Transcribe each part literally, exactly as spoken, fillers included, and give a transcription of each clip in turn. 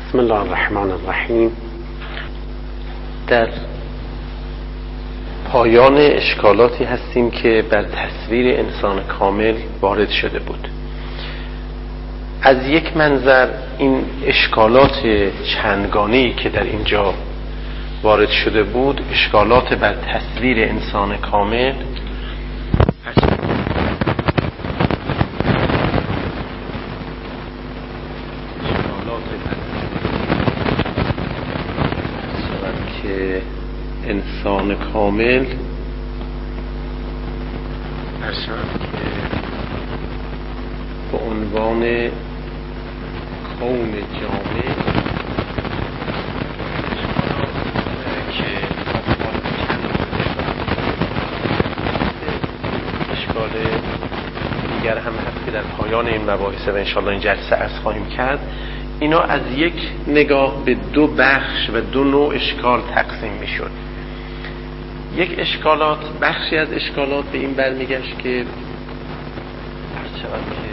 بسم الله الرحمن الرحیم. در پایان اشکالاتی هستیم که بر تصویر انسان کامل وارد شده بود. از یک منظر این اشکالات چندگانه‌ای که در اینجا وارد شده بود، اشکالات بر تصویر انسان کامل، انسان کامل ارشد که به عنوان کون جامع که اشکال دیگر هم هست که در پایان این مباحث و انشاءالله این جلسه عرض خواهیم کرد. اینا از یک نگاه به دو بخش و دو نوع اشکال تقسیم می شد. یک اشکالات، بخشی از اشکالات به این برمیگشت که هر چقدر که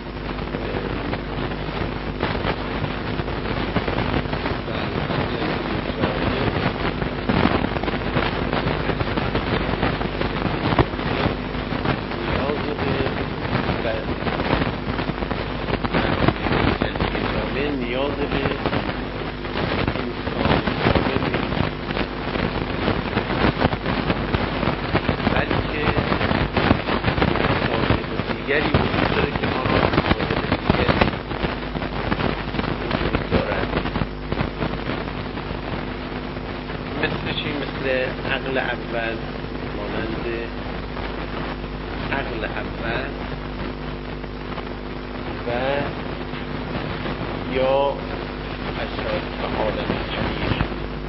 نیاز به دیگری وجود داره که ما را دارد. مثل چی؟ مثل عقل اول، مانند عقل اول و یا اشیاء به عالم کبیر.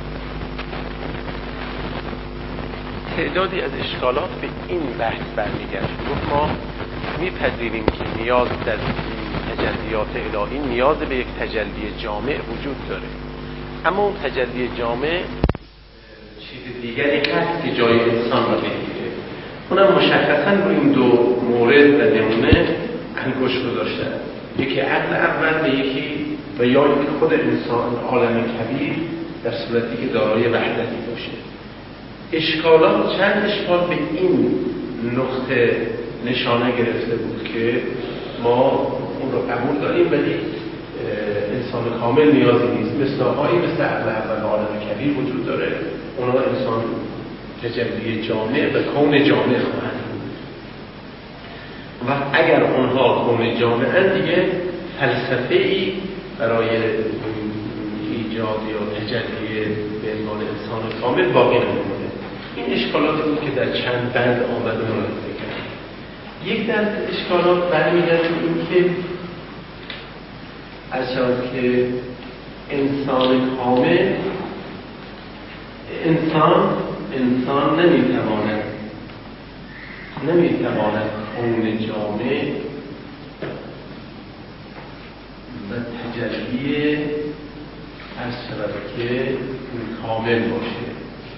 تعدادی از اشکالات به این بحث برمیگشت. گفت ما میپذیریم که نیاز در تجلیات الهی نیاز به یک تجلی جامع وجود داره، اما اون تجلی جامع چیز دیگری هست که جای انسان را بگیره. اونم مشخصا رو این دو مورد و نمونه انگشت گذاشتن، یکی عقل اول و یکی و یا اینکه خود انسان عالم کبیر در صورتی که دارای وحدتی باشه. اشکالات چند اشکال به این نقطه نشانه گرفته بود که ما اون رو قبول داریم ولی انسان کامل نیازی نیست. مثل هایی مثل عقل اول و عالم کبیر وجود داره، اونا انسان تجلی جامع و کون جامع خواهند بود و اگر اونها کون جامعن دیگه فلسفه‌ای برای ایجاد یا تجلی به عنوان انسان کامل باقی نمی‌مونه. این اشکالاتی بود که در چند بند آمده ملاحظه کرد. یک دست اشکالات برمیگرده به این که از شاید که انسان کامل انسان انسان نمیتواند نمیتواند کون جامع و تجلی از شاید که کامل باشه.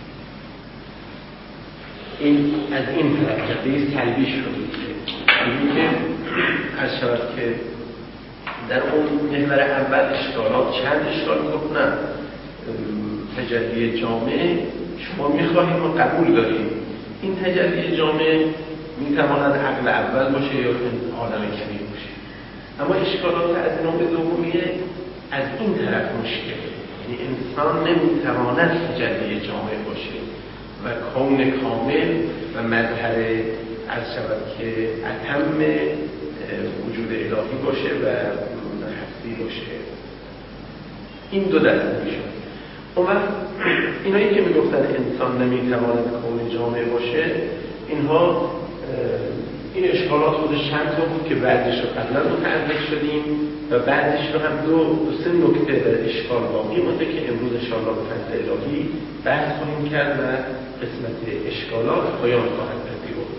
این از این طرف جده سلبی شده این که از شود که در اون محور اول اشکالات چند اشکال گفتن. تجلی جامع شما میخواهیم و قبول داریم، این تجلی جامع میتواند عقل اول باشه یا عالم کبیر باشه، اما اشکالات از نوع دومیه از این طرف مشکل، یعنی انسان نمیتواند تجلی جامع باشه و کون کامل و مظهر از شود که اتم وجود الهی باشه و هستی باشه. این دو دسته میشه. اون وقت اینایی که میگفتن انسان نمیتواند کون جامع باشه، اینها این اشکالات خودش چند تا بود که بعدش رو قبلا متعرض شدیم و بعدش رو هم دو, دو سه نکته در اشکال باقی مونده که امروز انشاءالله به فضل الهی بحث خواهیم کرد و قسمت اشکالات پایان خواهد پذیرفت.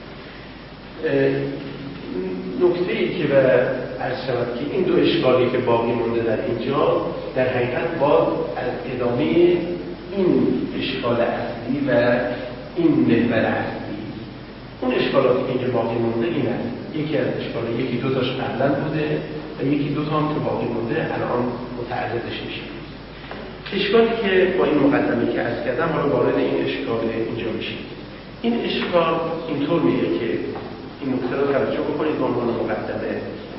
نکته ای که به عرض شود که این دو اشکالی که باقی مونده در اینجا در حقیقت با از ادامه این اشکال اصلی و این محور اصلی. اون اشکالاتی که اینجا باقی مونده این است یکی از اشکال یکی دو تاش قبلا بوده و یکی دو تا هم که باقی مونده الان متعرضش میشه. اشکالی که با این مقدمه که عرض کردم حالا وارد این اشکال اینجا میشه. این اشکال اینطور میگه که این نکته رو توجه بکنید به عنوان مقدمه.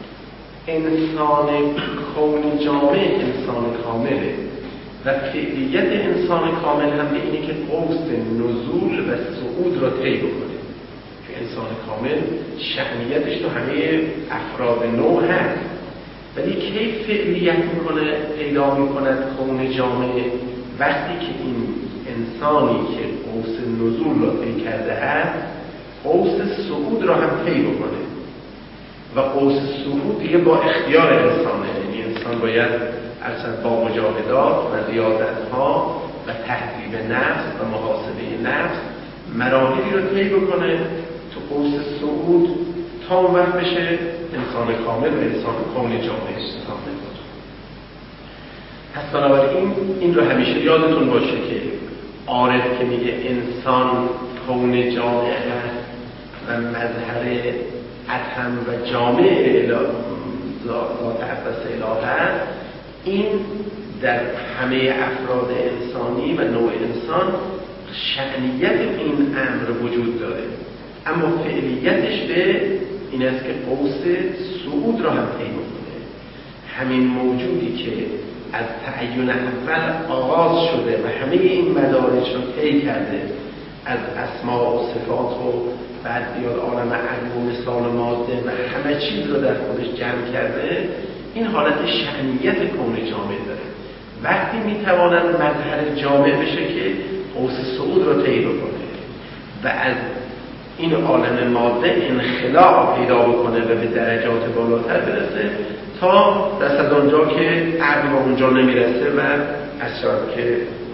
انسان کون جامع انسان کامله و فعلیت انسان کامل هم به اینه که قوس نزول و صعود را طی بکنه. که انسان کامل شأنیتش تو همه افراد نوع هست، ولی کی فعلیت میکنه پیدا میکند کون جامع؟ وقتی که این انسانی که قوس نزول را طی کرده است قوس صعود را هم طی بکنه و قوس صعود دیگه با اختیار انسانه. یعنی انسان باید اصلا با مجاهدات و ریاضت‌ها و تهذیب نفس و محاسبه نفس مراحلی رو طی بکنه تو قوس صعود تا اون وقت بشه انسان کامل و انسان کون جامع کامل بود. پس بنابراین این رو همیشه یادتون باشه که عارف که میگه انسان کون جامع هست و مظهر اتم و جامع ذات اقدس اله هست، این در همه افراد انسانی و نوع انسان شأنیت این امر وجود داره، اما فعلیتش به این است که قوس صعود را هم طی می‌کنه. همین موجودی که از تعین اول آغاز شده و همه این مدارج رو طی کرده، از اسماء و صفات و بعد بیاد عالم عقل و مثال ماده و همه چیز رو در خودش جمع کرده، این حالت شأنیت کون جامع داره. وقتی میتواند مظهر جامع بشه که قوس صعود رو طی بکنه و از این عالم ماده انخلاع پیدا بکنه و به درجات بالاتر برسه تا دست از آنجا که عقل به اونجا نمیرسه و اصلا که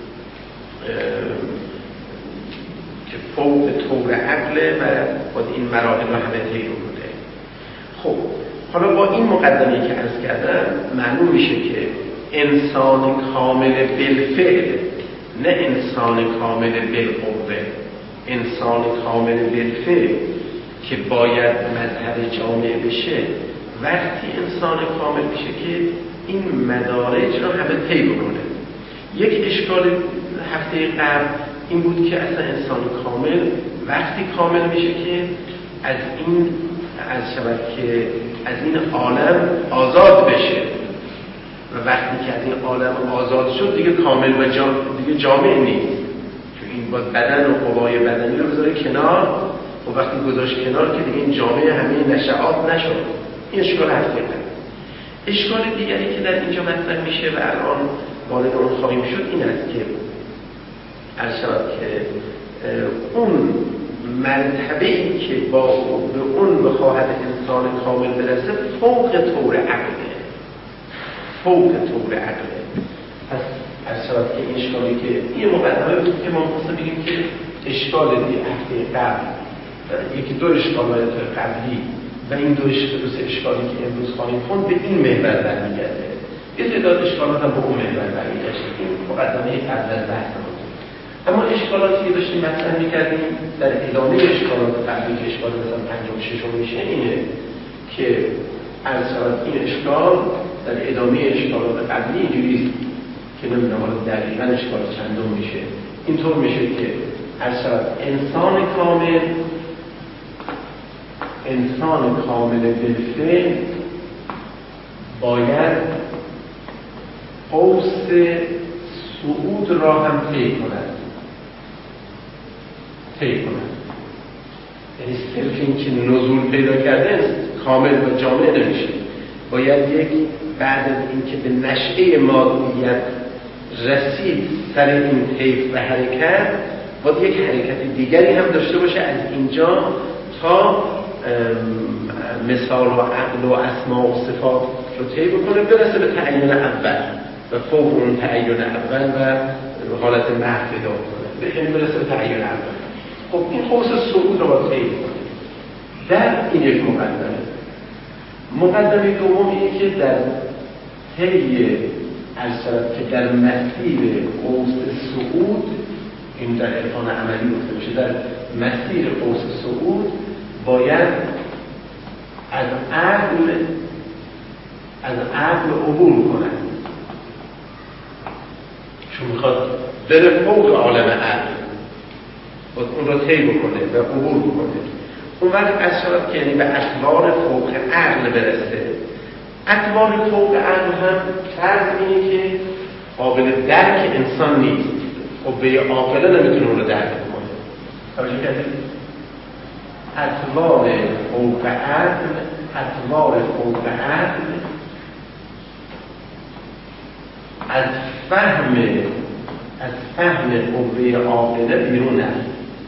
که فوق طور عقله و خود این مراحل رو همه طی بکنه. خب حالا با این مقدمه که عرض کردم معلوم میشه که انسان کامل بالفعل، نه انسان کامل بالقوه، انسان کامل بالفعل که باید مظهر جامع بشه وقتی انسان کامل میشه که این مدارج رو همه طی بکنه. یک اشکال هفته قبل این بود که اصلا انسان کامل وقتی کامل میشه که از این از شود که از این عالم آزاد بشه و وقتی که از این عالم آزاد شد دیگه کامل و جامع دیگه جامع نیست، چون این باید بدن و قوای بدنی رو بذاره کنار و وقتی گذاشت کنار که دیگه این جامع همه نشعات نشد. این اشکال هفته قبل. اشکال دیگری که در اینجا مطرح میشه و الان وارد اون خواهیم شد این است که عرض شود که اون مرتبه‌ای که با به اون بخواهد انسان کامل برسه فوق طور عقله، فوق طور عقله. پس عرض شود که این اشکالی که این مقدمه بود که ما می‌خواستیم بگیم که اشکال دی هفته قبل یکی دو اشکالات قبلی و این دو اشکالی که امروز خواهیم خوند به این محور برمیگرده. یه تعداد اشکالات هم به اون محور برمیگشت. این مقدمه قبل از بحث بود. اما اشکالاتی که داشتیم مطرح می‌کردیم در ادامه اشکالات قبلی که اشکال مثلا پنجم و ششم میشه اینه که عرض شود این اشکال در ادامه اشکالات قبلی اینجوریه که نمیدونم حالا دقیقاً اشکال چندم میشه. اینطور میشه که عرض شود انسان کامل انسان کامل بالفعل باید قوس صعود را هم طی کند طی کند یعنی صرف این که نزول پیدا کرده کامل و جامع نمیشه، باید یک بعد از اینکه به نشأه مادیت رسید سر این طیف و حرکت باید یک حرکت دیگری هم داشته باشه از اینجا تا مثال و عقل و اسماء و صفات رو طی بکنه برسه به تعین اول و فوق اون تعین اول و حالت محو پیدا کنه به این برسه به تعین اول. خب این قوس صعود رو باید طی کنه. در این یک مقدمه مقدمه دوم اینه که در طی الصراط که در مسیر قوس صعود این در عرفان عملی گفته میشه در مسیر قوس صعود باید از عقل از عقل عبور کنه، چون میخواد بره فوق عالم عقل، باید اون را طی بکنه و عبور بکنه. اون وقت از شود که یعنی به اطوار فوق عقل برسه. اطوار فوق عقل هم فرض اینه که قابل درک انسان نیست، قوه عاقله نمیتونه اون رو درک کنه. توجه کردید؟ اطوار فوق عقل اطوار فوق عقل از فهم از فهم قوه عاقله بیرون است،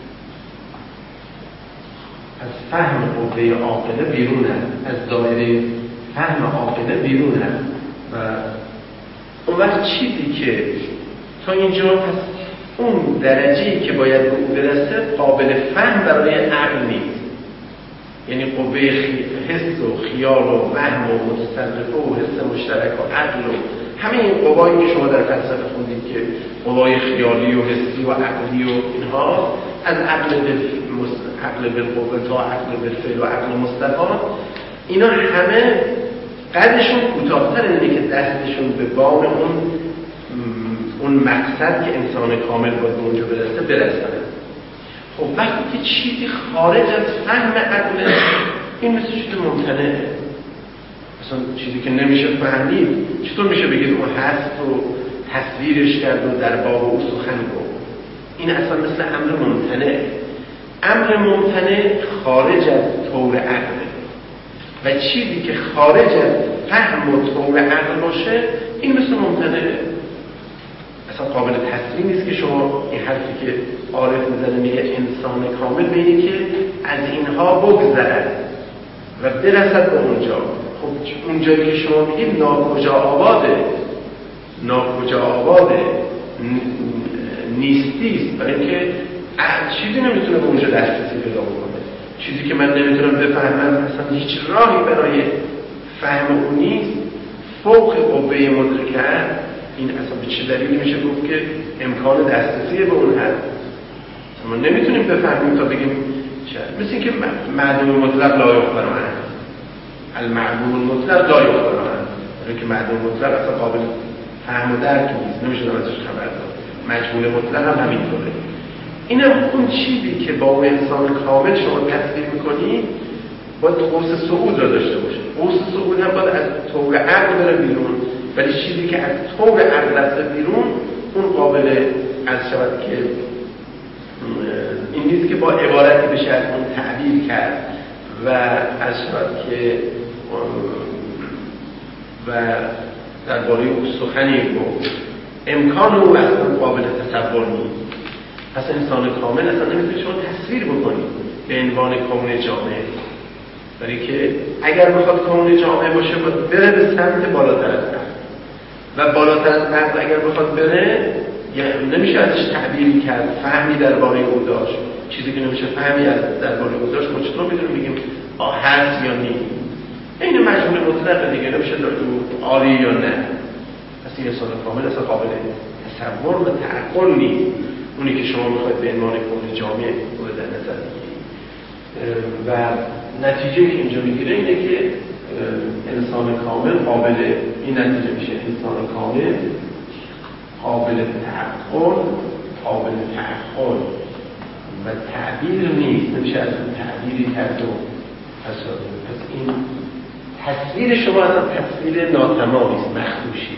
از فهم قوه عاقله بیرون است، از دایره فهم عاقله بیرون است. و اون وقت چیزی که تا اینجا پس اون درجه‌ای که باید به او برسه قابل فهم برای عقل نیست، یعنی قوه حس و خیال و وهم و متصرفه و حس مشترک و عقل و همه این قوایی که شما در فلسفه خوندید که قوای خیالی و حسی و عقلی و اینها، از عقل به عقل بالقوه تا عقل بالفعل و عقل مستقام، اینا همه قدرشون کوتاه‌تر اینه که دستشون به بام اون اون مقصد که انسان کامل باید به اونجا برسه برسه. خب وقتی که چیزی خارج از فهم عقل، این مثل چیز ممتنعه، مثلا چیزی که نمیشه فهمید چطور میشه بگید اون هست و تصویرش کرد و در باب او سخن گفت؟ این اصلا مثل امر ممتنع. امر ممتنع خارج از طور عقل و چیزی که خارج از فهم و طور عقل باشه این مثل ممتنعه، اصلا قابل تصویر نیست که شما این حرفی که عارف میزنه میگه انسان کامل به اینه که از اینها بگذرد و برسد به اونجا. خب اون جایی که شما میگید ناکجا آباده، ناکجا آباده، نیستیست، برای اینکه چیزی نمیتونه به اونجا دسترسی پیدا بکنه. چیزی که من نمیتونم بفهمم، اصلا هیچ راهی برای فهم اون نیست، فوق قوه مدرکه. این اصلا به چه دلیلی میشه گفت که امکان دسترسی به اون هست؟ ما نمیتونیم بفهمیم تا بگیم چه. مثل اینکه معدوم مطلق لا یخبر عنه، المعدوم مطلق لا یخبر عنه، برای که معدوم مطلق اصلا قابل فهم و درک نیست، نمیشه ازش خبر داد. مجهول مطلق هم همینطوره. اینم اون چیزی که با اون انسان کامل شما تصویر میکنید باید قوس صعود را داشته باشه. قوس صعود هم باید از طور عقل بره بیرون، ولی چیزی که از طور عقل رفته بیرون اون قابل از شود که این نیست که با عبارتی بشه از اون تعبیر کرد و از شود که و درباره او سخنی گفت. امکان او اصلا قابل تصور نیست. پس انسان کامل اصلا نمیتونه شما تصویر بکنید به عنوان کون جامعه، برای که اگر بخواد کون جامعه باشه باید بره به سمت بالاتر از عقل و بالاتر از عقل اگر بخواد بره یعنی نمیشه ازش تعبیری کرد، فهمی درباره او داشت. چیزی که نمیشه فهمی از درباره او داشت ما چطور میتونیم بگیم آه هست یا نیست؟ این مجموعه مطلق دیگه نمیشه دو آری یا نه. پس این انسان کامل اصلا قابل تصور و تعقل نیست. اونی که شما میخواید به عنوان کون جامعه مورد نظر بگیرید و نتیجه که اینجا میگیره اینه که انسان کامل قابل، این نتیجه میشه انسان کامل قابل تعقل، قابل تعقل و تعبیر نیست، نمیشه از اون تعبیری کرد و پس این تصویر شما اصلا تصویر ناتمامی است، مخدوشی.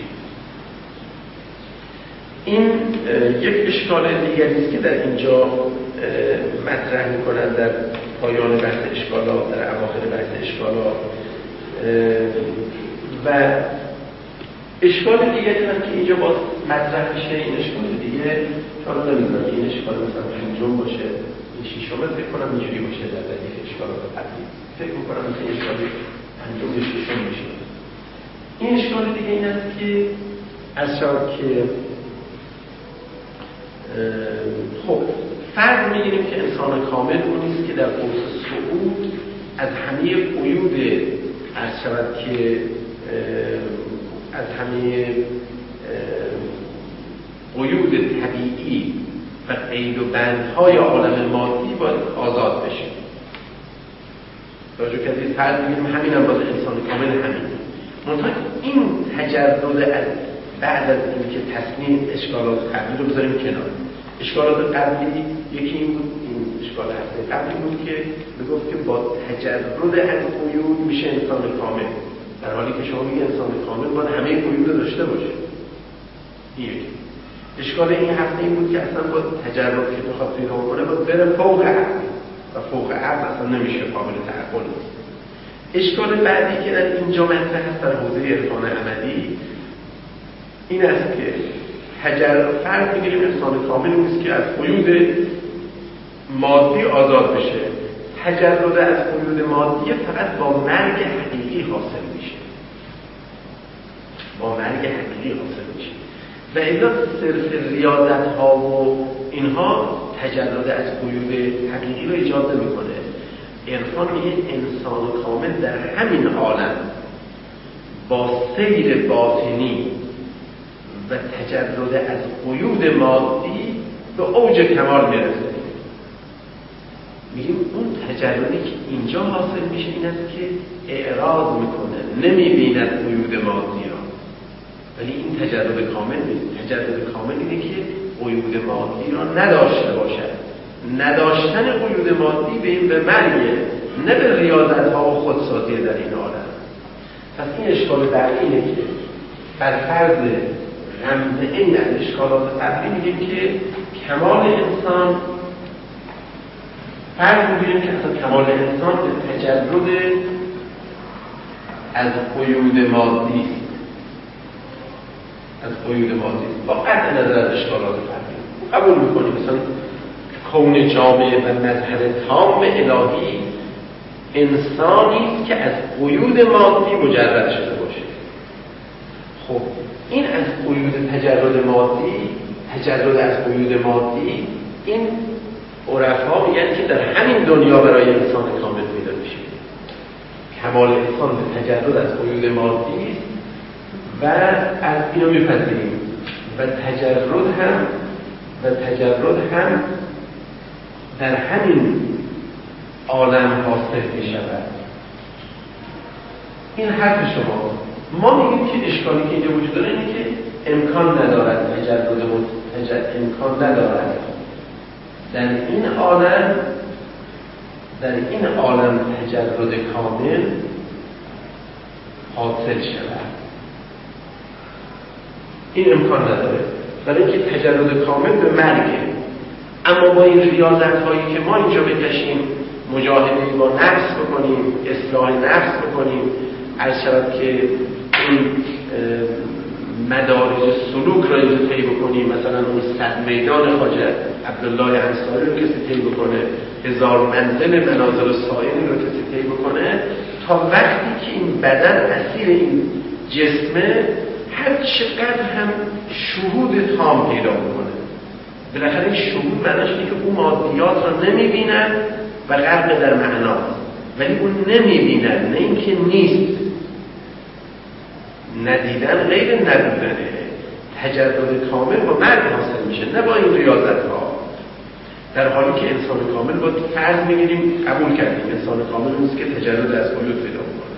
این یک اشکال دیگری است که در اینجا مطرح میکنن در پایان بحث اشکالات، در اواخر بحث اشکالات. و اشکال دیگری هم که اینجا باز مطرح میشه، این اشکال دیگه حالا نمیدونم که این اشکال مثلا پنجم باشه، این ششم فکر کنم اینجوری باشه در ردیف اشکالات قبلی، فکر میکنم که اشکال پنجم یا ششم باشه. این اشکال دیگه این است که از شاید که خب فرض میگیریم که انسان کامل اون نیست که در قوس صعود از همه قیود از شود که از همه قیود طبیعی و قید و بندهای عالم مادی باید آزاد بشه. راجع کردید فرض میگیم همین هم باید انسان کامل همین منطقه این تجرد از بعد از اینکه تصمیم اشکالات قبلی رو بذاریم کنار. اشکالات قبلی یکی این بود، این اشکال هفته قبلی بود که میگفت که با تجرد از قیود میشه انسان کامل، در حالی که شما میگه انسان کامل باید همه قیود رو داشته باشه. این یکی. اشکال این هفته این بود که اصلا با تجرد که بخواد پیدا کنه باید بره فوق عقل و فوق عقل اصلا نمیشه قابل تعقل. اشکال بعدی که در اینجا مطرح هست در حوزه عرفان عملی این است که تجرد فرد میگیریم انسان کامل نیست که از قیود مادی آزاد بشه. تجرد از قیود مادی فقط با مرگ حقیقی حاصل میشه، با مرگ حقیقی حاصل میشه و الا صرف ریاضت ها و اینها تجرد از قیود حقیقی رو ایجاد نمیکنه. عرفان میگه انسان کامل در همین عالم با سیر باطنی و تجرد از قیود مادی به اوج کمال میرسه. میگیم اون تجردی که اینجا حاصل میشه این است که اعراض میکنه، نمیبیند قیود مادی را، ولی این تجرد کامل نیست. تجرد کامل اینه که قیود مادی را نداشته باشد. نداشتن قیود مادی به این به مرگه، نه به ریاضت ها و خودسازی در این عالم. پس این اشکال در اینه که بر فرض رمز این از اشکالات قبلی میگیم که کمال انسان فرض میگیم که اصلا کمال انسان به تجرد از قیود مادی است، از قیود مادی است. با قطع نظر از اشکالات قبلی قبول میکنیم مثلا کون جامع و مظهر تام الهی انسانی است که از قیود مادی مجرد شده باشه. خب این از قیود تجرد مادی، تجرد از قیود مادی، این عرفا میگن که در همین دنیا برای انسان کامل پیدا میشه. کمال انسان به تجرد از قیود مادی است و از اینو میپذیریم و تجرد هم و تجرد هم در همین عالم حاصل میشود. این حرف شما. ما میگیم که اشکالی که اینجا وجود داره اینه که امکان ندارد تجرد تجرد امکان ندارد در این عالم در این عالم تجرد کامل حاصل شود. این امکان نداره برای اینکه تجرد کامل به مرگه. اما با این ریاضت هایی که ما اینجا بکشیم، مجاهده با نفس بکنیم، اصلاح نفس بکنیم، عرض شود که این مدارج سلوک را اینجا طی بکنیم، مثلا اون صد میدان خواجه عبدالله انصاری رو کسی طی بکنه، هزار منزل منازل سایری رو کسی طی بکنه، تا وقتی که این بدن اسیر این جسمه هر چقدر هم شهود تام پیدا بکنه. بالاخره این شهود معناش اینه که اون مادیات را نمیبینن و غرق در معناست، ولی اون نمیبینن، نه اینکه نیست. ندیدن غیر ندیدنه. تجرد کامل با مرگ حاصل میشه، نه با این ریاضت ها. در حالی که انسان کامل با فرض میگیریم قبول کردیم انسان کامل نیست که تجرد از قیود پیدا کنه.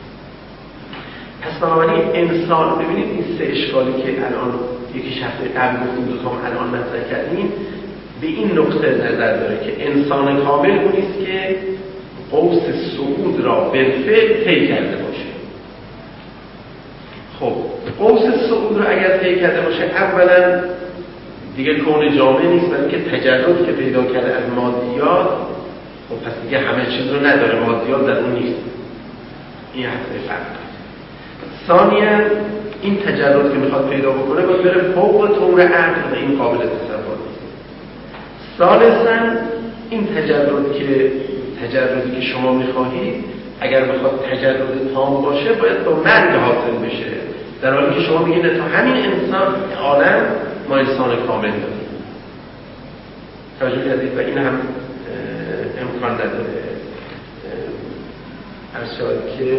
پس بنابراین انسان، ببینید این سه اشکالی که الان یکی هفته قبل گفتیم، دو تام الان مطرح کردیم، به این نقطه نظر داره که انسان کامل اون است که قوس صعود را بالفعل طی کرده باشه. خب قوس صعود را اگر طی کرده باشه، اولا دیگه کون جامع نیست، برای اینکه تجرد که پیدا کرده از مادیات، خب پس دیگه همه چیز رو نداره، مادیات در اون نیست. این هسته فرق. ثانیاً این تجرد که میخواد پیدا بکنه باید بره فوق طور عقل و این قابل تصور نیست. ثالثاً این تجرد که تجردی که شما میخواهید اگر بخواد تجرد تام باشه باید با مرگ حاصل بشه، در حالی که شما میگید تا همین انسان عالم ما انسان کامل داریم. توجه کردید؟ و این هم امکان نداره. عرض شود که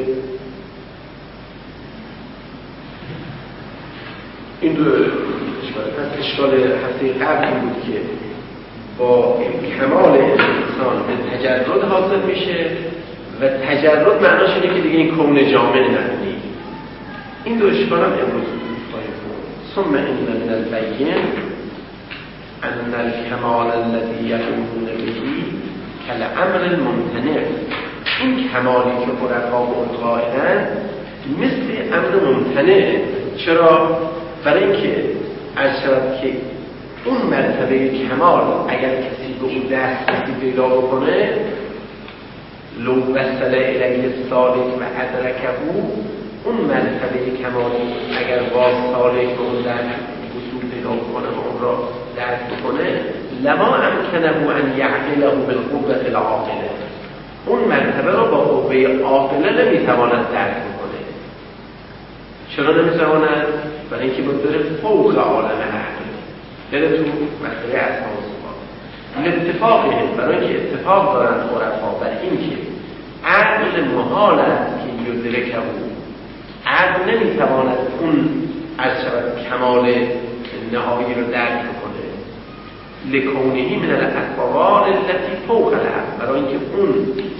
این دو اشکال هفته قبل این بود که با کمال انسان به تجرد حاصل میشه و تجرد معناش اینه که دیگه این کون جامع ندونی. این دو اشکال هم امروز خواهیم بود. ثم ان من البین ان الکمال الذی یقولون به کالامر الممتنع. این کمالی که عرفا به اون قائلن مثل امر ممتنع. چرا؟ برای اینکه از شود که اون مرتبه کمال اگر کسی به اون دسترسی پیدا بکنه، لو وصل الیه السالک و ادرکه، اون مرتبه کمالی اگر باز سالک به اون درک وصول پیدا بکنه و اون را درک بکنه، لما امکنه ان یعقله بالقوة العاقله، اون مرتبه را با قوه عاقله نمیتواند درک بکنه. چرا نمیتواند؟ برای اینکه باید بره فوق عالم عقل، بره تو مسئله اسما و صفات. الاتفاقه، برای اینکه اتفاق دارن عرفا بر اینکه عقل محال است که یدرکه، عقل نمیتواند اون از شود کمال نهایی رو درک بکنه. لکونهی من الاطوار التي فوق العقل، برای اینکه اون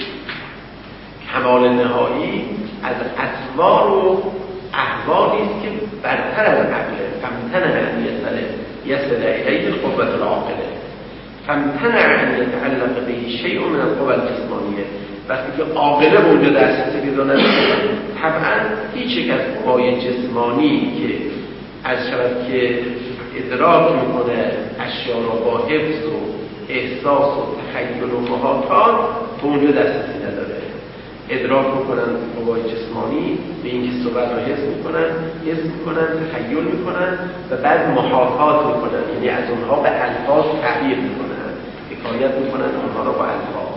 کمال نهایی از اطوار و احوالی است که برتر از عقله. فامتنع ان یصل یصل الیه القوة العاقله، فامتنع ان یتعلق به شیء من القوى الجسمانیه. وقتی که عاقله اونجا دسترسی پیدا نکنه، طبعا هیچ یک از قوای جسمانی که از شود که ادراک میکنه اشیا را با حفظ و احساس و تخیل و محاطات، به اونجا دسترسی نداره. ادراک میکنن قوای جسمانی، به اینکه صحبت را حس میکنن، حس میکنن، تخیل میکنن و بعد محاطات میکنن، یعنی از اونها به الفاظ تعبیر میکنن، حکایت میکنن اونها را با الفاظ.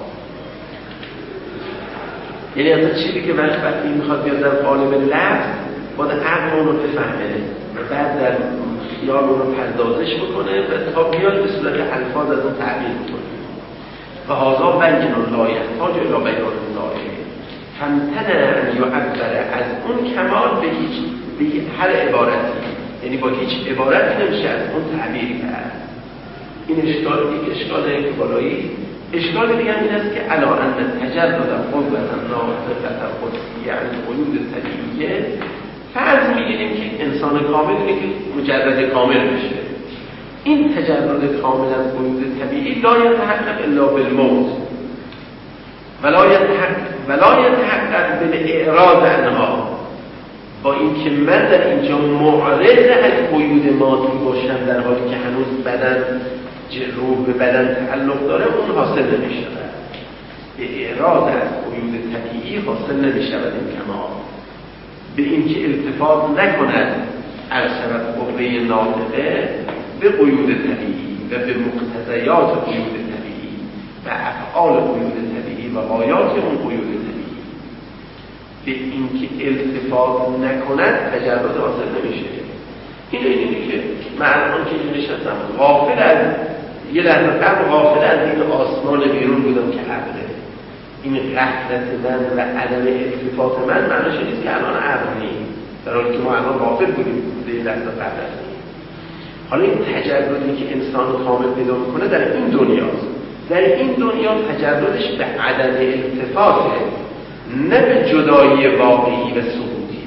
یعنی از چیزی که وقت وقتی میخواد بیاد در قالب لفظ، باید عقل اون رو بفهمه و بعد در خیال اون رو پردازش بکنه و تا بیاد به صورت الفاظ از اون تعبیر بکنه. و هذا بین لا یحتاج الی بیان الله. فامتنع ان یعبر از اون کمال به هیچ به هر عبارتی، یعنی با هیچ عبارتی نمیشه از اون تعبیر کرد. این اشکال یک اشکال که بالایی. اشکال دیگه این است که علا ان تجرد قوة ناطقة قدسیه از قیود طبیعیه، فرض میگیریم که انسان کامل اینه که مجرد کامل بشه. این تجرد کامل از قیود طبیعی لا یتحقق الا بالموت ولا یتحقق ولا یتحقق بالاعراض عنها. با اینکه من در اینجا معرض از قیود مادی باشم در حالی که هنوز بدن روح به بدن تعلق داره، اون حاصل نمی شود. به اعراض از قیود طبیعی حاصل نمی شود این کمال. به اینکه التفات نکند از سبب قوه ناطقه به قیود طبیعی و به مقتضیات قیود طبیعی و افعال قیود طبیعی و آیات اون قیود طبیعی. به اینکه التفات نکند تجرد حاصل نمیشه. این اینه که معنان که اینجا نشستم غافل از یه لحظه قبل غافل از این آسمان بیرون بودم که عقله. این غفلت من و عدم التفات من معناش نیست که الان عقل نیست، در حالی که ما الان غافل بودیم یه لحظه قبل از این. حالا این تجردی که انسان کامل پیدا میکنه در این دنیاست. در این دنیا تجردش به عدم التفاته، نه به جدایی واقعی و ثبوتی.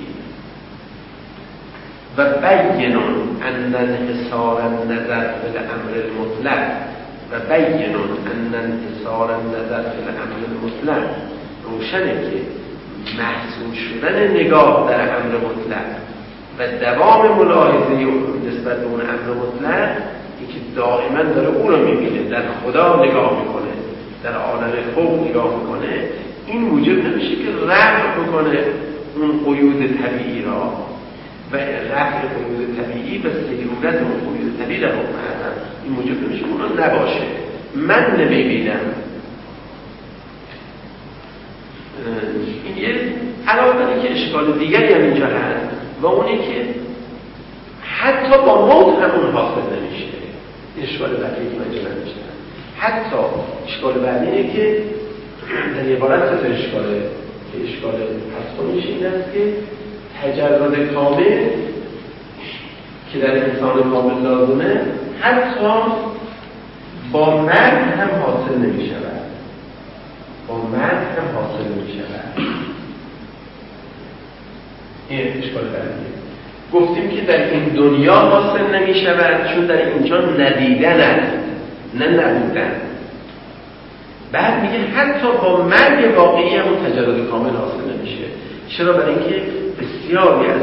و بینون ان انحصار النظر فی الامر المطلق و بینون ان انحصار النظر فی الامر المطلق، روشنه که محصول شدن نگاه در امر مطلق و دوام ملاحظه نسبت به اون امر مطلق که دائما داره او رو میبینه، در خدا نگاه میکنه، در عالم فوق نگاه میکنه، این موجب نمیشه که رفع بکنه اون قیود طبیعی را و رفع قیود طبیعی و سیرورت اون قیود طبیعی در حکم عدم، این موجب نمیشه اون رو نباشه. من نمیبینم. این یه علاوه که اشکال دیگری هم اینجا هست و اونه که حتی با موت همون حاصل نمیشه. اشکال بعدی که من جا نمیشه. حتی اشکال بعدی اینه که در عبارت از اشکال اشکال هفتمیش این است که تجرد کامل که در انسان کامل لازمه حتی با مرگ هم حاصل نمی شود. با مرگ هم حاصل می شود. این اشکال بعدیه. گفتیم که در این دنیا حاصل نمی شود چون در اینجا ندیدن است نه نبودن. بعد میگه حتی با مرگ واقعی هم تجرد کامل حاصل نمیشه. چرا؟ برای اینکه بسیاری از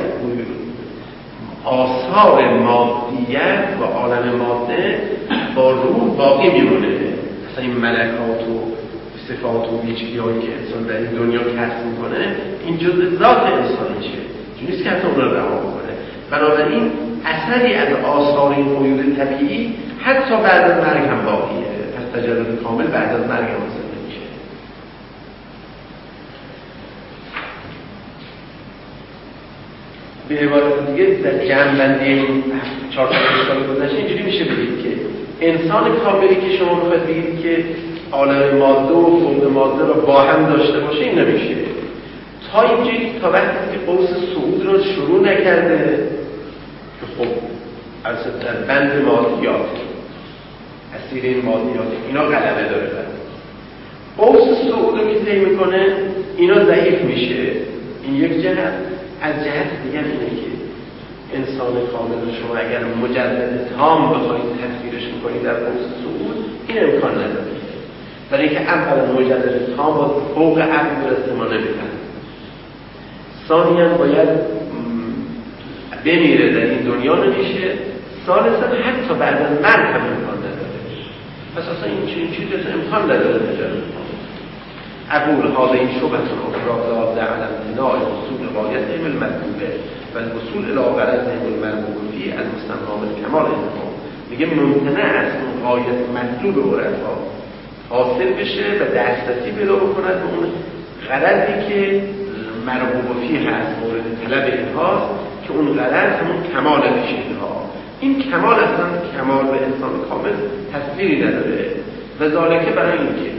آثار مادیت و عالم ماده با روح باقی میمونه. اصلا این ملکات و صفات و ویژگی‌هایی که انسان در این دنیا کسب میکنه این جزء ذات انسان میشه، چون نیست که حتی اون رو رها بکنه. بنابراین اثری از آثار این موجود طبیعی حتی بعد از مرگ هم باقیه. پس تجرد کامل بعد از مرگ هم حاصل نمیشه. به عبارت دیگه در جمع‌بندی چهار سال گذشته اینجوری میشه بگید که انسان کاملی که شما میخواید بگید که عالم ماده و فوق ماده رو با هم داشته باشه این نمیشه. تا اینجایی تا وقتی که قوس صعود رو شروع نکرده که خب از در بند مادیات اسیر این مادیات اینا غلبه داره. قوس صعود رو که طی میکنه اینا ضعیف میشه. این یک جهت. از جهت دیگر اینه که انسان کامل رو شما اگر مجرد تام بخواید تصویرش میکنید در قوس صعود این امکان نداره. برای اینکه اولا مجرد تام با فوق عقل برسه ما نمیدن. ثانیاً باید بمیره در این دنیا نمیشه. ثالثاً حتی بعد از مرگ هم امکان نداره. پس اصلا این چنین چیزی امکان نداره تجربه. اقول هذا این شبهه اخرى ضاده علی امتناع وصول غایت علم المطلوبه و الوصول الی غرض علم المرغوب فیه المستمع بالکمال انتها. میگه ممتنع است اون غایت مطلوب عرفا حاصل بشه و دسترسی پیدا بکند به اون غرضی که مرغوب فیه هست، مورد طلب اینهاست که اون غرض همون کمال میشه اینها. این کمال اصلا کمال به انسان کامل تصویری نداره و ذالکه برای اینکه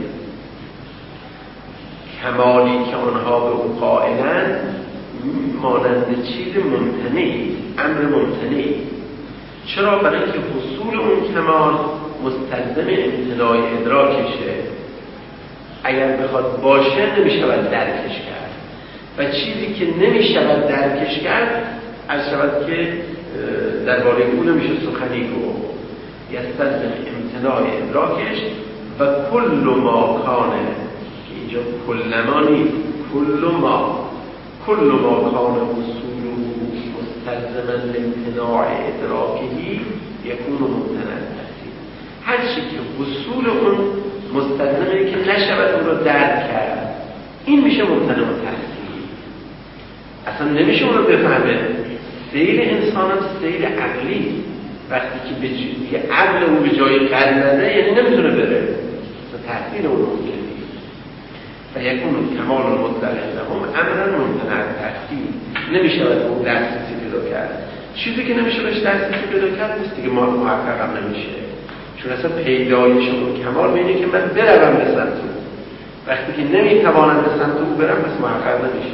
کمالی که آنها به اون قائلن مانند چیز ممتنعی، امر ممتنعی. چرا؟ برای اینکه حصول اون کمال مستلزم امتناع ادراکشه. اگر بخواد باشه نمیشود درکش کرد و چیزی که نمیشود درکش کرد از شود که درباره اون نمیشه سخنی گفت. یستلزم امتناع ادراکش و کل ما کانه اینجا کلما نیست، کل ما کل ما کان اصوله مستلزما لامتناع ادراکهی یکون ممتنع تحصیل. هر چی که اصول اون مستلزمه که نشود اون رو درک کرد این میشه ممتنع تحصیل. اصلا نمیشه اون رو بفهمه. سیر انسان هم سیر عقلی. وقتی که به جایی عقل اون به جای قدر نده یعنی نمیتونه بره تحصیل اون رو ممکنه و یکون کمال مطلق عندهم امرا ممتنع تحصیل. نمیشه باید اون دسترسی پیدا کرد. چیزی که نمیشه بهش دسترسی پیدا کرد نیست دیگه، ما محقق هم نمیشه. چون اصلا پیدایش اون کمال به اینه که من بروم به سمت او. وقتی که نمیتوانم به سمت او برم پس محقق نمیشه.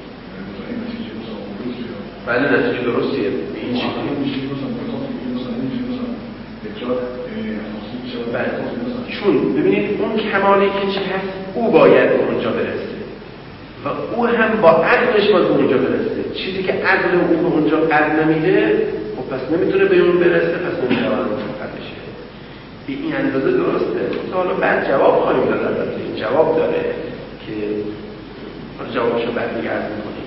بله نتیجه درستیه. این چیزی بله. چون ببینید اون کمالی که چه هست او باید به اونجا برسه و او هم با عقلش باید به اونجا برسه. چیزی که عقل او به اونجا قدر نمیده خب پس نمیتونه به اون برسه، پس نمیتونه موفق بشه. به این اندازه درسته. تا حالا بعد جواب خواهیم داد. البته این جواب داره که جوابشو بعد دیگه عرض می‌کنیم.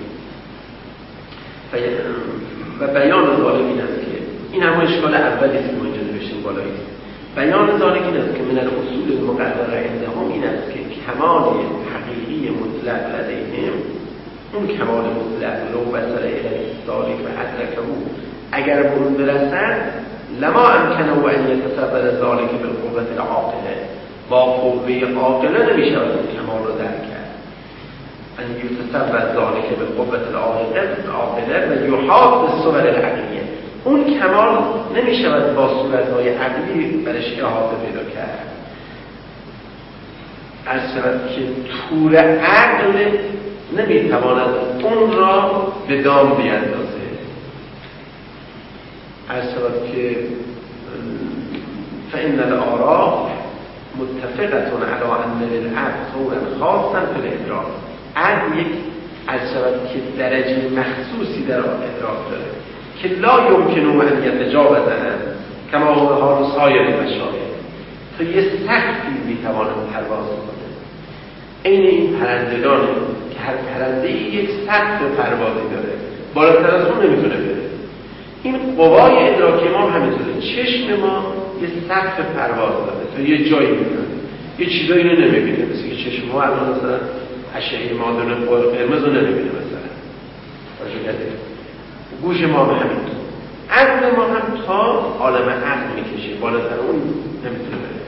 و بیان ظالم این است که این هم اشکال اولی است که ما اینجا نوشتیم بالایی. بیان ذالک این است که من الاصول المقرر عندهم این است که کمال حقیقی مطلق لدیهم، اون کمال مطلق لو بسر الیه ذالک و ادرکه اگر به اون برسند لما امکنه و ان یتصور ذالک بالقوة العاقله، با قوه عاقله نمیشه اون کمال رو درک کرد. ان یتصور ذالک بالقوة العاقله و یحاط بالصور العقلیه، اون کمال نمیشود با صورتهای عقلی برش احاطه پیدا کرد. از شود که طور عقل نمیتواند اون را به دام بیندازه. از شود که فإن الآراء متفقتون علی ان للعقل طورا خاصا فی الادراک. عقل یک از شود که درجه مخصوصی در ادراک داره که لا یمکنه ان یتجاوز عنه کما هو حال سایر مشایخ. تو یه سقفی میتواند پرواز کنه. عین این پرندگانه که هر پرنده یک سقف پروازی داره، بالاتر از اون نمیتونه بره. این قوای ادراکی ما همینطوره. چشم ما یه سقف پرواز داره، تا یه جایی میتونه یه چیزایی رو نمیبینه، مثل که چشم ما الان مثلا اشعه مادون قرمز رو نمیبینه مثلا. گوش ما هم همینطور. عقل ما هم تا عالم عقل میکشه، بالاتر اون نمیتونه بره.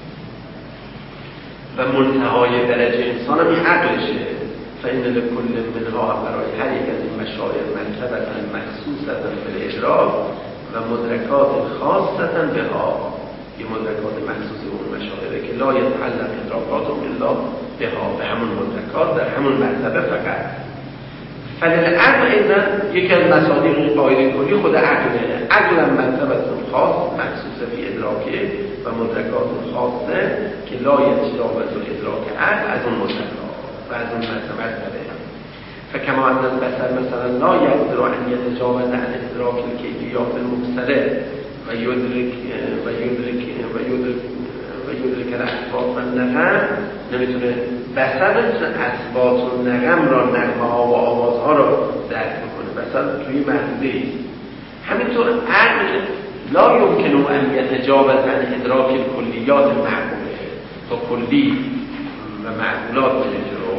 و منتهای درجه انسان هم این عقلشه. فإن لكل منها برای هر یک از این مشاعر منطبة مخصوصة بالادراک و مدرکات خاصة بها. یه مدرکات مخصوص اون مشاعره که لا یتعلق ادراکاتهم الا بها، به همون مدرکات در همون مرتبه فقط. فللعقل ایضا یکی از مصادیق قاعده کلی خود عقله. عقل مرتبه خاص مخصوص فی ادراکه و مدرکات خاصه که لا یتجاوز الادراک عقل از اون مدرکات و از اون مرتبه. فکما ان البصر مثلا لا یقدر ان یتجاوز عن ادراک الکیفیات المبصره و یدرک و یدرک و یدرک و یدرک الاصوات و النغم، نمیتونه بصر اصوات و نغم را، نغمه ها و آوازها را درک میکنه. بصر توی محدوده است. همینطور عقل لا یمکن ان یتجاوز عن ادراک الکلیات المعقوله. تا کلی و معقولات رو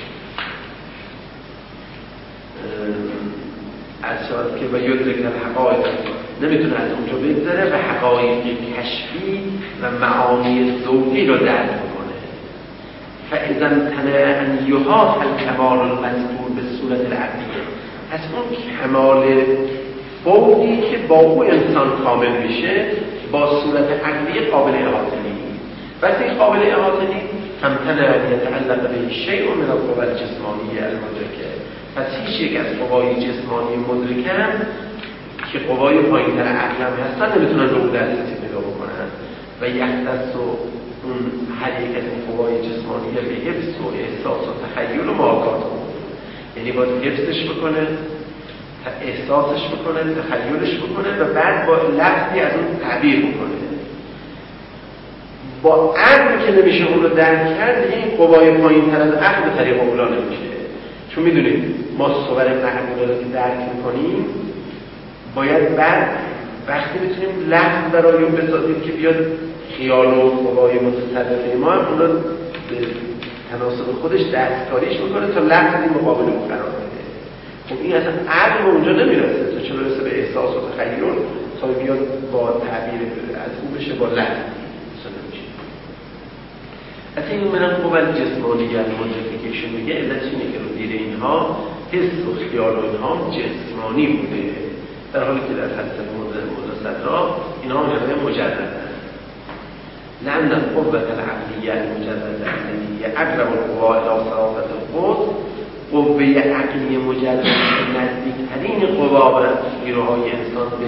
از شاید که و یدرک الحقایق نمیتونه از اونجا بگذره و حقایق کشفی و معانی ذوقی رو درک کنه. فاذا امتنع ان یحاط الکمال المذکور به صورت العقلیه. پس اون کمال فوقی که با او انسان کامل میشه با صورت عقلیه قابل احاطه نیست. وقتی قابل احاطه نیست امتنع ان یتعلق به شیء من القوى الجسمانیه المدرکه. پس هیچ یک از قوای جسمانی مدرکه هم که قوای پایین‌تر عقل هم هستن نمیتونن به اون دسترسی پیدا بکنن و یختص و اون هر یک از این قوای جسمانی به حفظ و احساس و تخیل و محاکات کنه. یعنی باید حفظش بکنه، احساسش بکنه، تخیلش بکنه و بعد با لفظی از اون تعبیر بکنه. با عقل که نمیشه اون رو درک کرد، این قوای پایین‌تر از عقل به طریق اولا نمیشه. چون میدونید ما صور معقوله رو که درک میکنیم باید بعد وقتی بتونیم لفظ برای اون بسازیم که بیاد خیال و قوای متصرفه ما هم اون رو به تناسب خودش دستکاریش میکنه تا لفظی مقابل اون قرار بده. خب این اصلا عقل اونجا نمیرسه تا چه برسه به احساس و تخیل تا بیاد با تعبیر از اون بشه با لفظ نمیشه. از این من قوال جسمانی یا مودفیکیشن میگه علت اینه که رو دیده اینها حس و خیال و اینها جسمانی بوده، در حالی که در فلسفه مدرسه اینها همه مجردن. لأن القوة العقلية المجردة التي أقرب القوى إلى صرافة القدس قوة عقلی مجرد نزدیکترین قوا و نیروهای انسان به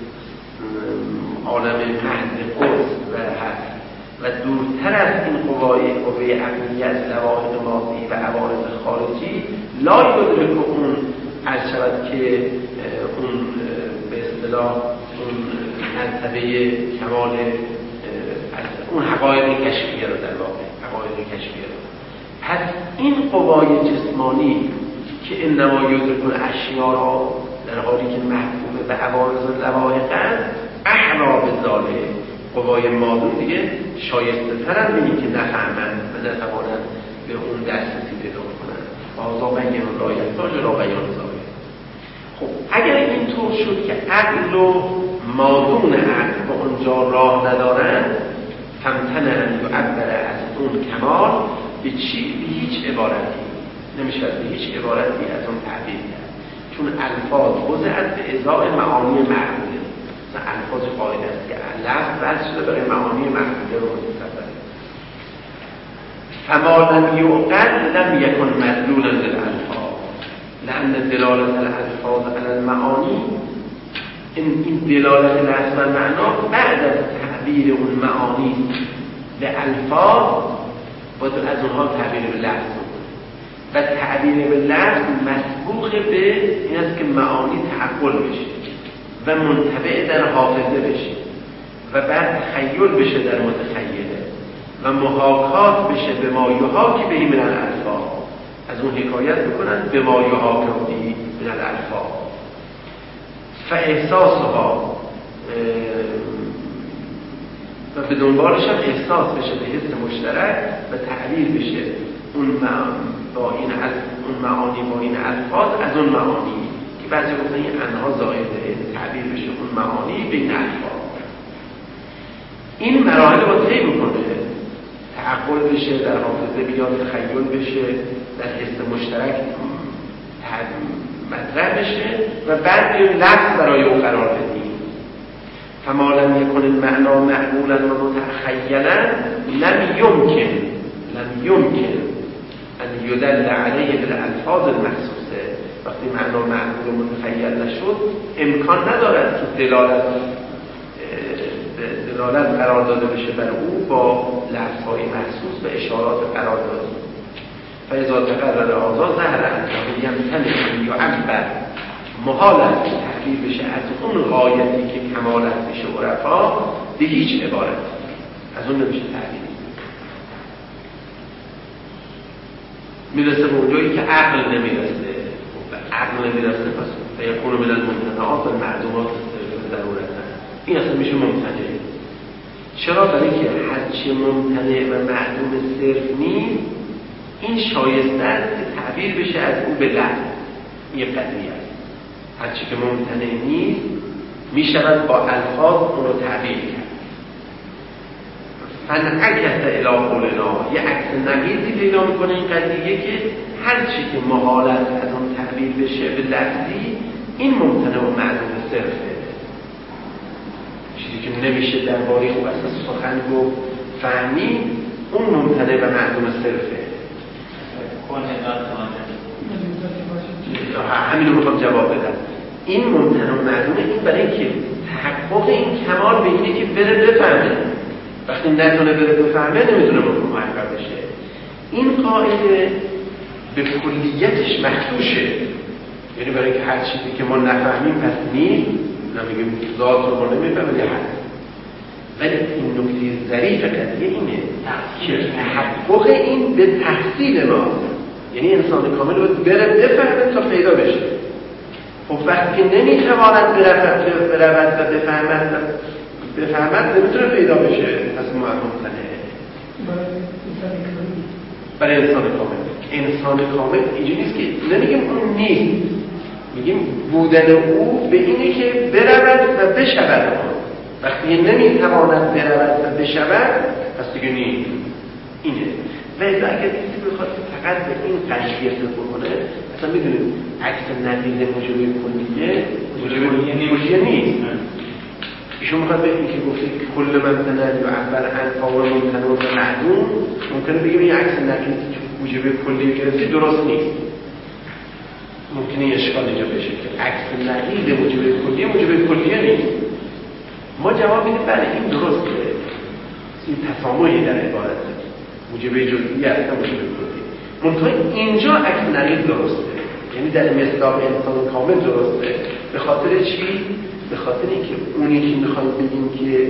عالم محض قدس و هست و دورتر از این قوای قوه عقلی از لواحق مادی و عوارض خارجی لا یدرک اون از شود که اون به اصطلاح اون مرتبه کمال اون حقایق کشفیه رو در واقع حقایق کشفیه رو. پس این قوای جسمانی که انما یدرک اشیاء را در حالی که محکوم به عوارض و لواحق احنا به ذاله قوای مادون دیگه شایسته ترن به این که نفهمند و نتوانند به اون دسترسی پیدا کنند. آزا بیان را یحتاج را بیان ظاهر. خب اگر اینطور شد که عقل و مادون عقل به اونجا راه ندارند فمتنن یعبر از اون کمال به چی؟ به هیچ عبارتی نمیشه به هیچ عبارتی از اون تعبیر کرد، چون الفاظ وضعت به ازای معانی معقوله. مثلا الفاظ قاعده است که لفظ وضع شده برای معانی معقوله رو متصور. فما لم یعقل لم یکن مدلولا للالفاظ لأن دلالت الالفاظ علی المعانی این این دلالت لفظ و معنا بعد از تعبیر اون معانی به الفاظ باید از اونها تعبیر به لفظ بکنه و تعبیر به لفظ مسبوق به این است که معانی تعقل بشه و منطبع در حافظه بشه و بعد تخیل بشه در متخیله و محاکات بشه به ما یحاکی به من الالفاظ، از اون حکایت بکنن به ما یحاکی من الالفاظ فاحساسها و به دنبالش هم احساس بشه به حس مشترک و تعبیر بشه اون با این اون معانی با این الفاظ از اون معانی که بعضی گفتن این انها زائده تعبیر بشه اون معانی به این الفاظ. این مراحل با طی بکنه، تعقل بشه، در حافظه بیاد، تخیل بشه، در حس مشترک مطرح بشه و بعد بیایم لفظ برای اون قرار بدیم. فما لم یکن المعنا معقولا و متخیلا لم یمکن لم یمکن ان یدل علیه بالالفاظ المخصوصه. وقتی معنا معقول و متخیل نشد امکان ندارد که دلالت دلالت قرار داده بشه بر او با لفظهای مخصوص و اشارات قرار دادی. فاذا تقرر آزاد ظهر انه یمتنع یعبر محال است تعبیر بشه از اون غایتی که کمالت بشه عرفا به هیچ عبارت از اون نمیشه تعبیر. میرسه به اونجایی که عقل نمیرسه، عقل نمیرسه پس فیکون من الممتنعات و معدومات ضرورتا این اصلا میشه ممتنع. چرا؟ برای که هرچی ممتنع و معدوم صرف نیست این شایسته است که تعبیر بشه از او به لفظ. این قضیه است. هرچی که ممتنع نیست میشود با الفاظ اون رو تعبیر کرد. فنعکس الی قولنا، یه عکس نقیضی پیدا میکنه این قضیه که هرچی که محالت از اون تعبیر بشه به لفظی این ممتنع و معدوم صرفه. چیزی که نمیشه درباره او اصلا سخن گفت فهمی اون ممتنع و معدوم صرفه. همین رو میخوام جواب بدم. این ممتنع و معدوم این برای اینکه تحقق این کمال به اینه که بره بفهمه. وقتی نتونه بره بفهمه نمیتونه مفهوم محقق بشه. این قاعده به کلیتش مخدوشه، یعنی برای اینکه هر چیزی که ما نفهمیم پس نیست، نمیگیم ذات رو ما نمیفهمیم یا هست. ولی این نکته ظریف قضیه اینه که تحقق این به تحصیل ما، یعنی انسان کامل باید بره بفهمه تا پیدا بشه. خب وقتی نمیتواند برود و بفهمد بفهمد نمیتونه پیدا بشه پس ممتنعه. برای انسان کامل انسان کامل اینجوری نیست که نمیگیم اون نیست، میگیم بودن او به اینه که برود و بشود. وقتی نمیتواند برود و بشود پس دیگه نیست. اینه. و اگر کسی بخواد فقط به این قضیه فکر کنه، اصلا میدونید عکس نقیض موجب کلیه موجب کلیه نیست. ایشون میخواد به این که گفته که کل ممتنع یعبر عن قول ممتنع و معدوم، ممکنه بگیم این عکس نقیض موجب کلیه گرفتی درست نیست. ممکنه اشکال اینجا بشه که عکس نقیض موجب کلیه موجب کلیه نیست. ما جواب میدیم بله این درسته، این تسامحی در عبارت موجب جزئی است نه موجب کلی. منتها اینجا عکس نقیض درسته، یعنی در مصداق انسان کامل درسته. به خاطر چی؟ به خاطر اینکه اونی که میخوایم بگیم که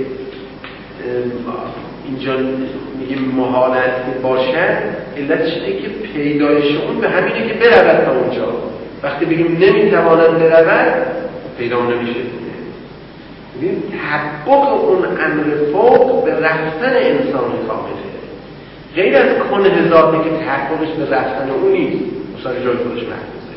اینجا میگیم محالت باشه، علتش اینه که پیدایش اون به همینه که برود تا اونجا. وقتی بگیم نمیتواند برود پیدا نمیشه. ببین تحقق اون امر فوق به رفتن انسان کامله، غیر از کنه ذاتی که تحققش به رفتن اون نیست، مثلا جای خودش محفوظه.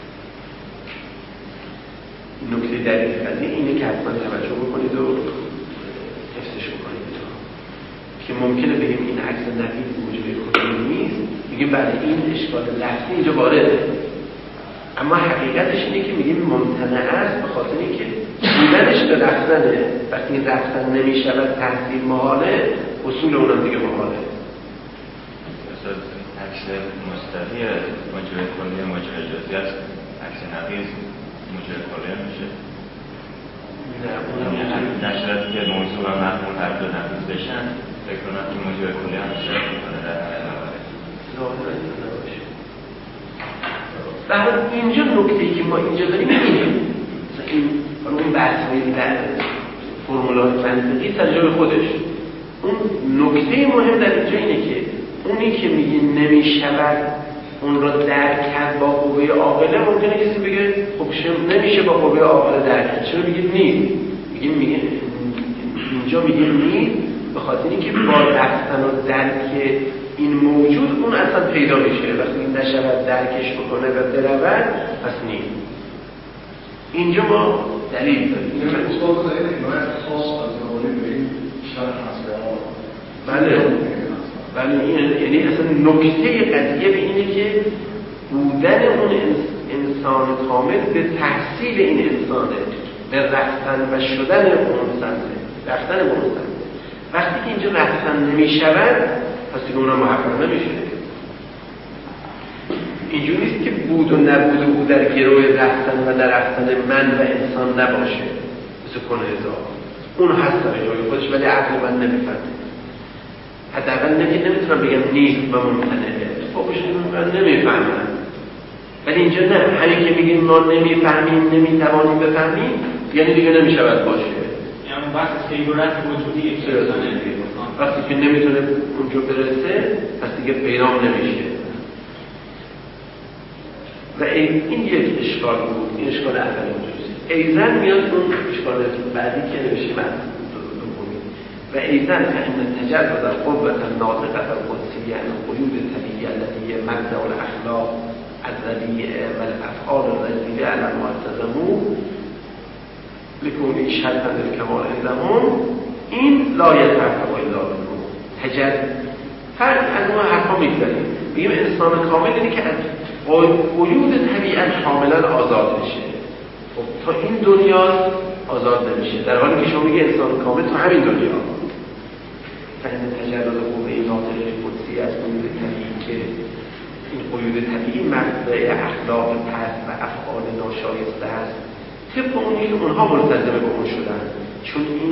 نکته در این قضیه اینه که حتما توجه بکنید و حفظش بکنید که ممکنه بگیم این عکس نقیض موجب کلی نیست، میگیم بعد این اشکال لفظی اینجا وارده، اما حقیقتش اینه که میگیم ممتنع است به خاطر اینکه بودنش به رفتنه. وقتی این رفتن نمیشود تحصیل محاله، اصول اونم دیگه محاله. مثلا عکس مستقی موجب کلی موجب اجازی است، عکس نقیض موجب کلی میشه. نه اونم نشد که موضوع و مفهوم هر دو نقیض بشن، فکر کنم موجب کلی هم اشتراک میکنه در علاقه ظاهرا نباشه. در اینجا نکته‌ای که ما اینجا داریم اینه، مثلا این اون بحث‌های در فرمول‌های منطقی سر جای خودش. اون نکته مهم در اینجا اینه که اونی که میگه نمیشود اون رو درک کرد با قوه عاقله، ممکنه کسی بگه خب نمیشه با قوه عاقله درک کرد، چرا میگه نیست؟ میگه میگه اینجا میگه نیست به خاطر اینکه با رفتن و درک این موجود اون اصلا پیدا میشه. وقتی این نشود درکش بکنه و برود پس نیست. اینجا ما دلیل داریم. این اصول داره حمایت خاص از قولی به این شرح حسب بله بله این یعنی اصلا نکته قضیه به اینه که بودن اون انسان کامل به تحصیل این انسانه، به رفتن و شدن اون سمته، رفتن به اون سمته. وقتی که اینجا رفتن نمی شود پس دیگه اونا محقق نمیشه. اینجوری نیست که بود و نبود او در گروه رفتن و نرفتن من و انسان نباشه، مثل کنه‌زا اون هست در جای خودش ولی عقل من نمیفهمه. حداقل نمیتونم بگم نیست و ممتنعه، اتفاقش من نمیفهمم. ولی اینجا نه، همین که میگیم ما نمیفهمیم نمیتوانیم بفهمیم یعنی دیگه نمیشود باشه. یعنی بحث سیرورت وجودی یک چیزانه وقتی که نمیتونه اونجا برسه پس دیگه پیرام نمیشه. و این یک اشکال بود، این اشکال اول موجودی. ایزن میاد اون اشکال بعدی که نمیشه من و ایزن فإن التجرد القوة الناطقة القدسية عن القيود الطبيعية التي هي مبدأ الأخلاق الرديئة والأفعال الرديئة على ما التزموا لكونه شرطا للكمال عندهم این لا يتحقق الا بالروح. تجرد هر از ما حرفا میگذاریم بگیم انسان کامل اینه که از قیود طبیعت کاملا آزاد میشه. خب تا این دنیا آزاد نمیشه، در حالی که شما میگه انسان کامل تو همین دنیا. فإن تجرد قوه ناطقه قدسی از قیود طبیعی که این قیود طبیعی مبدأ اخلاق پست و افعال ناشایسته است، طبق اونی که اونها ملتزمه با اون شدن، چون این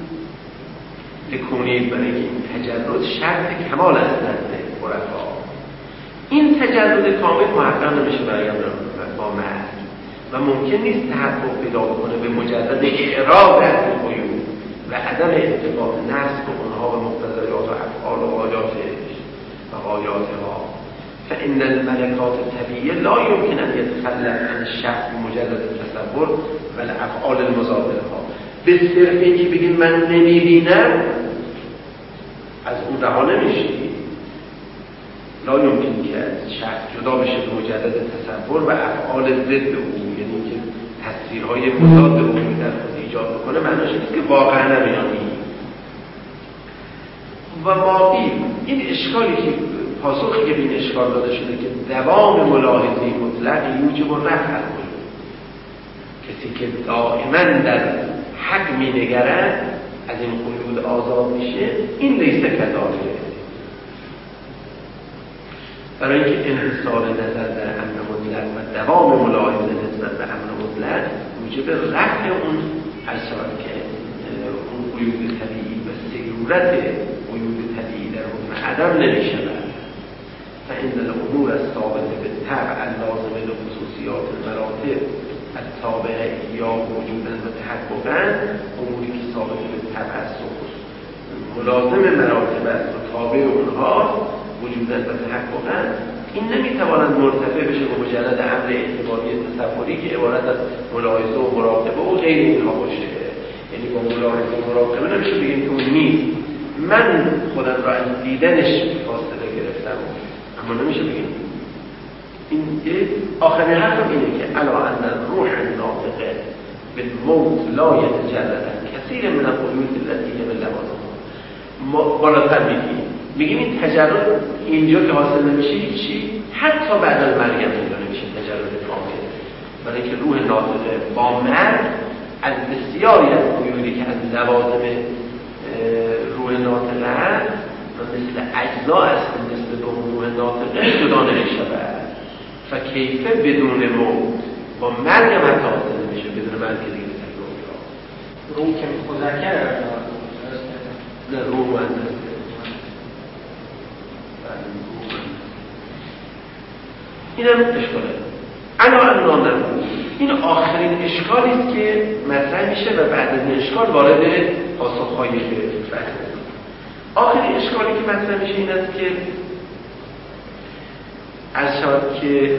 لکونید برای این تجرد شرط کمال است نزد عرفا. این تجرد کامل محقق نمیشه برای با مرد و ممکن نیست تحقق پیدا بکنه به مجرد اعراض از قیود و عدم اتفاق نفس به اونها و مقتضیات و افعال و آیاتش و آیاتها. فإن الملكات الطبيعية لا يمكن أن يتخلف عن الشخص بمجرد التصور و الافعال المضادها. به صرف اینکه بگیم من نمیبینم از اون رها نمیشی. لا يمكن که از شخص جدا بشه به مجرد تصور و افعال ضد او، یعنی که تصویرهای مضاد او در خود ایجاد بکنه معناش نیست که واقعا نمیانی. و باقی این اشکالی که پاسخی که به این اشکال داده شده که دوام ملاحظه مطلق یوجب و رفع القیود، کسی که دائما در حق مینگرد از این قیود آزاد میشه، این لیسه کذالک. برای اینکه انحصار نظر در امر مطلق و دوام ملاحظه نسبت به امر مطلق موجب رفع اون اثر که اون قیود طبیعی و سیرورت قیود طبیعی در حکم عدم نمیشود. فإن الأمور الثابتة بالطبع اللازمة لخصوصيات المراتب التابعة یا وجودا و تحققا، اموری که ثابت بالطبع است و ملازم مراتب است و تابع اونها وجودا و تحققا، این نمیتواند مرتفع بشه به مجرد امر اعتباری تصوری که عبارت از ملاحظه و مراقبه و غیر اینها باشه. یعنی با ملاحظه و مراقبه نمیشه بگیم که اون نیست، من خودم را از دیدنش فاصله گرفتم، اما نمیشه بگیم. این آخرین حرفم اینه که علا ان الروح الناطقه بالموت لا يتجرد کثیر من القیود التي هي من لوازمها. ما بالاتر میگیم میگیم این تجرد اینجا که حاصل نمیشه چی؟ حتی بعد از مرگ هم اینجا نمیشه تجرد کامل، برای اینکه روح ناطقه با مرگ از بسیاری از قیودی که از لوازم روح ناطقه هست و مثل اجزا است مثل به روح ناطقه جدا نمیشود. فکیفه بدون موت با مرگ هم حتی حاصل نمیشه، بدون مرگ دیگه روح که مذکر نه روح مؤنث این هم اشکاله. انا انا نقول این آخرین اشکالی است که مطرح میشه و بعد از این اشکال وارد پاسخ‌های بحث. آخرین اشکالی که مطرح میشه این است که از شود که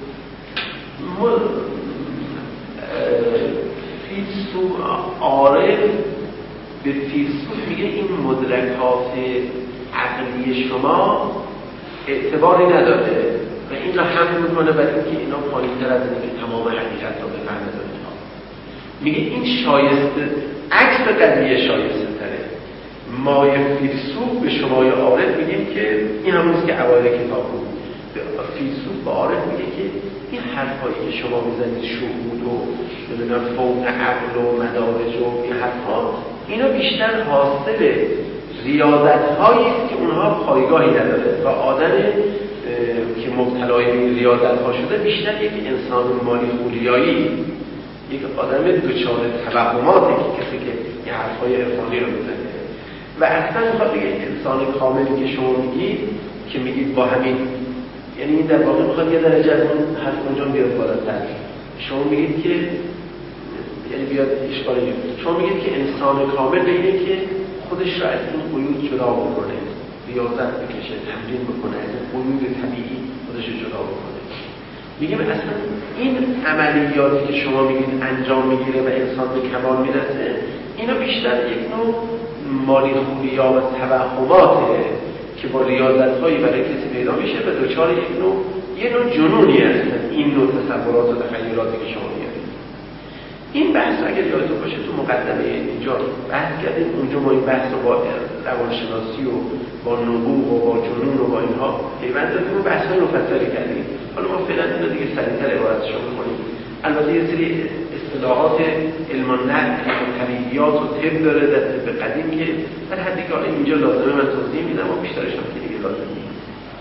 فیلسوف عارف به فیلسوف میگه این مدرکات عقلی شما اعتباری نداره و این را حمل میکنه برای اینکه اینا پایین‌تر از اینه که تمام حقیقت را بفهمه داره. میگه این شایسته، عکس قضیه شایسته تره. مای فیلسوف به شمای عارف میگیم که این همونیست که اوایل کتاب بود. فیلسوف به عارف میگه که این حرفایی که شما میزنید شهود و نمیدونم فوق عقل و مدارج و این حرفا اینا بیشتر حاصل ریاضت‌هایی است که اونها پایگاهی نداره و آدم که مبتلای این ریاضت‌ها شده بیشتر یک انسان مالیخولیایی، یک آدم دچار توهماته که کسی که این حرفای عرفانی رو میزنه و اصلا میخواد بگه انسان کاملی که شما میگید که میگید با همین، یعنی این در واقع میخواد یه درجه از اون حرف اونجا بیاد بالاتر. شما میگید که یعنی بیاد اشکالی بیاد شما میگید که انسان کامل به اینه که خودش را از این قیود جدا بکنه، ریاضت بکشه، تمرین بکنه، از این قیود طبیعی خودش رو جدا بکنه. میگیم اصلا این عملیاتی که شما میگید انجام میگیره و انسان به کمال میرسه، اینا بیشتر یک نوع مالیخولیا و توهماته که با ریاضت‌هایی برای کسی پیدا میشه و دوچار یک نوع یه نوع جنونی هستن این نوع تصورات و تخیلاتی که شما میارید. این بحث اگر یادتون باشه تو مقدمه اینجا بحث کردیم، اونجا ما این بحث رو با روانشناسی و با نبوغ و با جنون و با اینها پیوند دادیم و بحث‌های مفصلی کردیم. حالا ما فعلا اینو دیگه سریع‌تر عبارتش رو می‌کنیم. البته یه سری اصطلاحات علم النفس و طبیعیات و طب داره در طب قدیم که در حدی که اینجا لازمه من توضیح میدم و بیشترش هم که دیگه لازم نیست.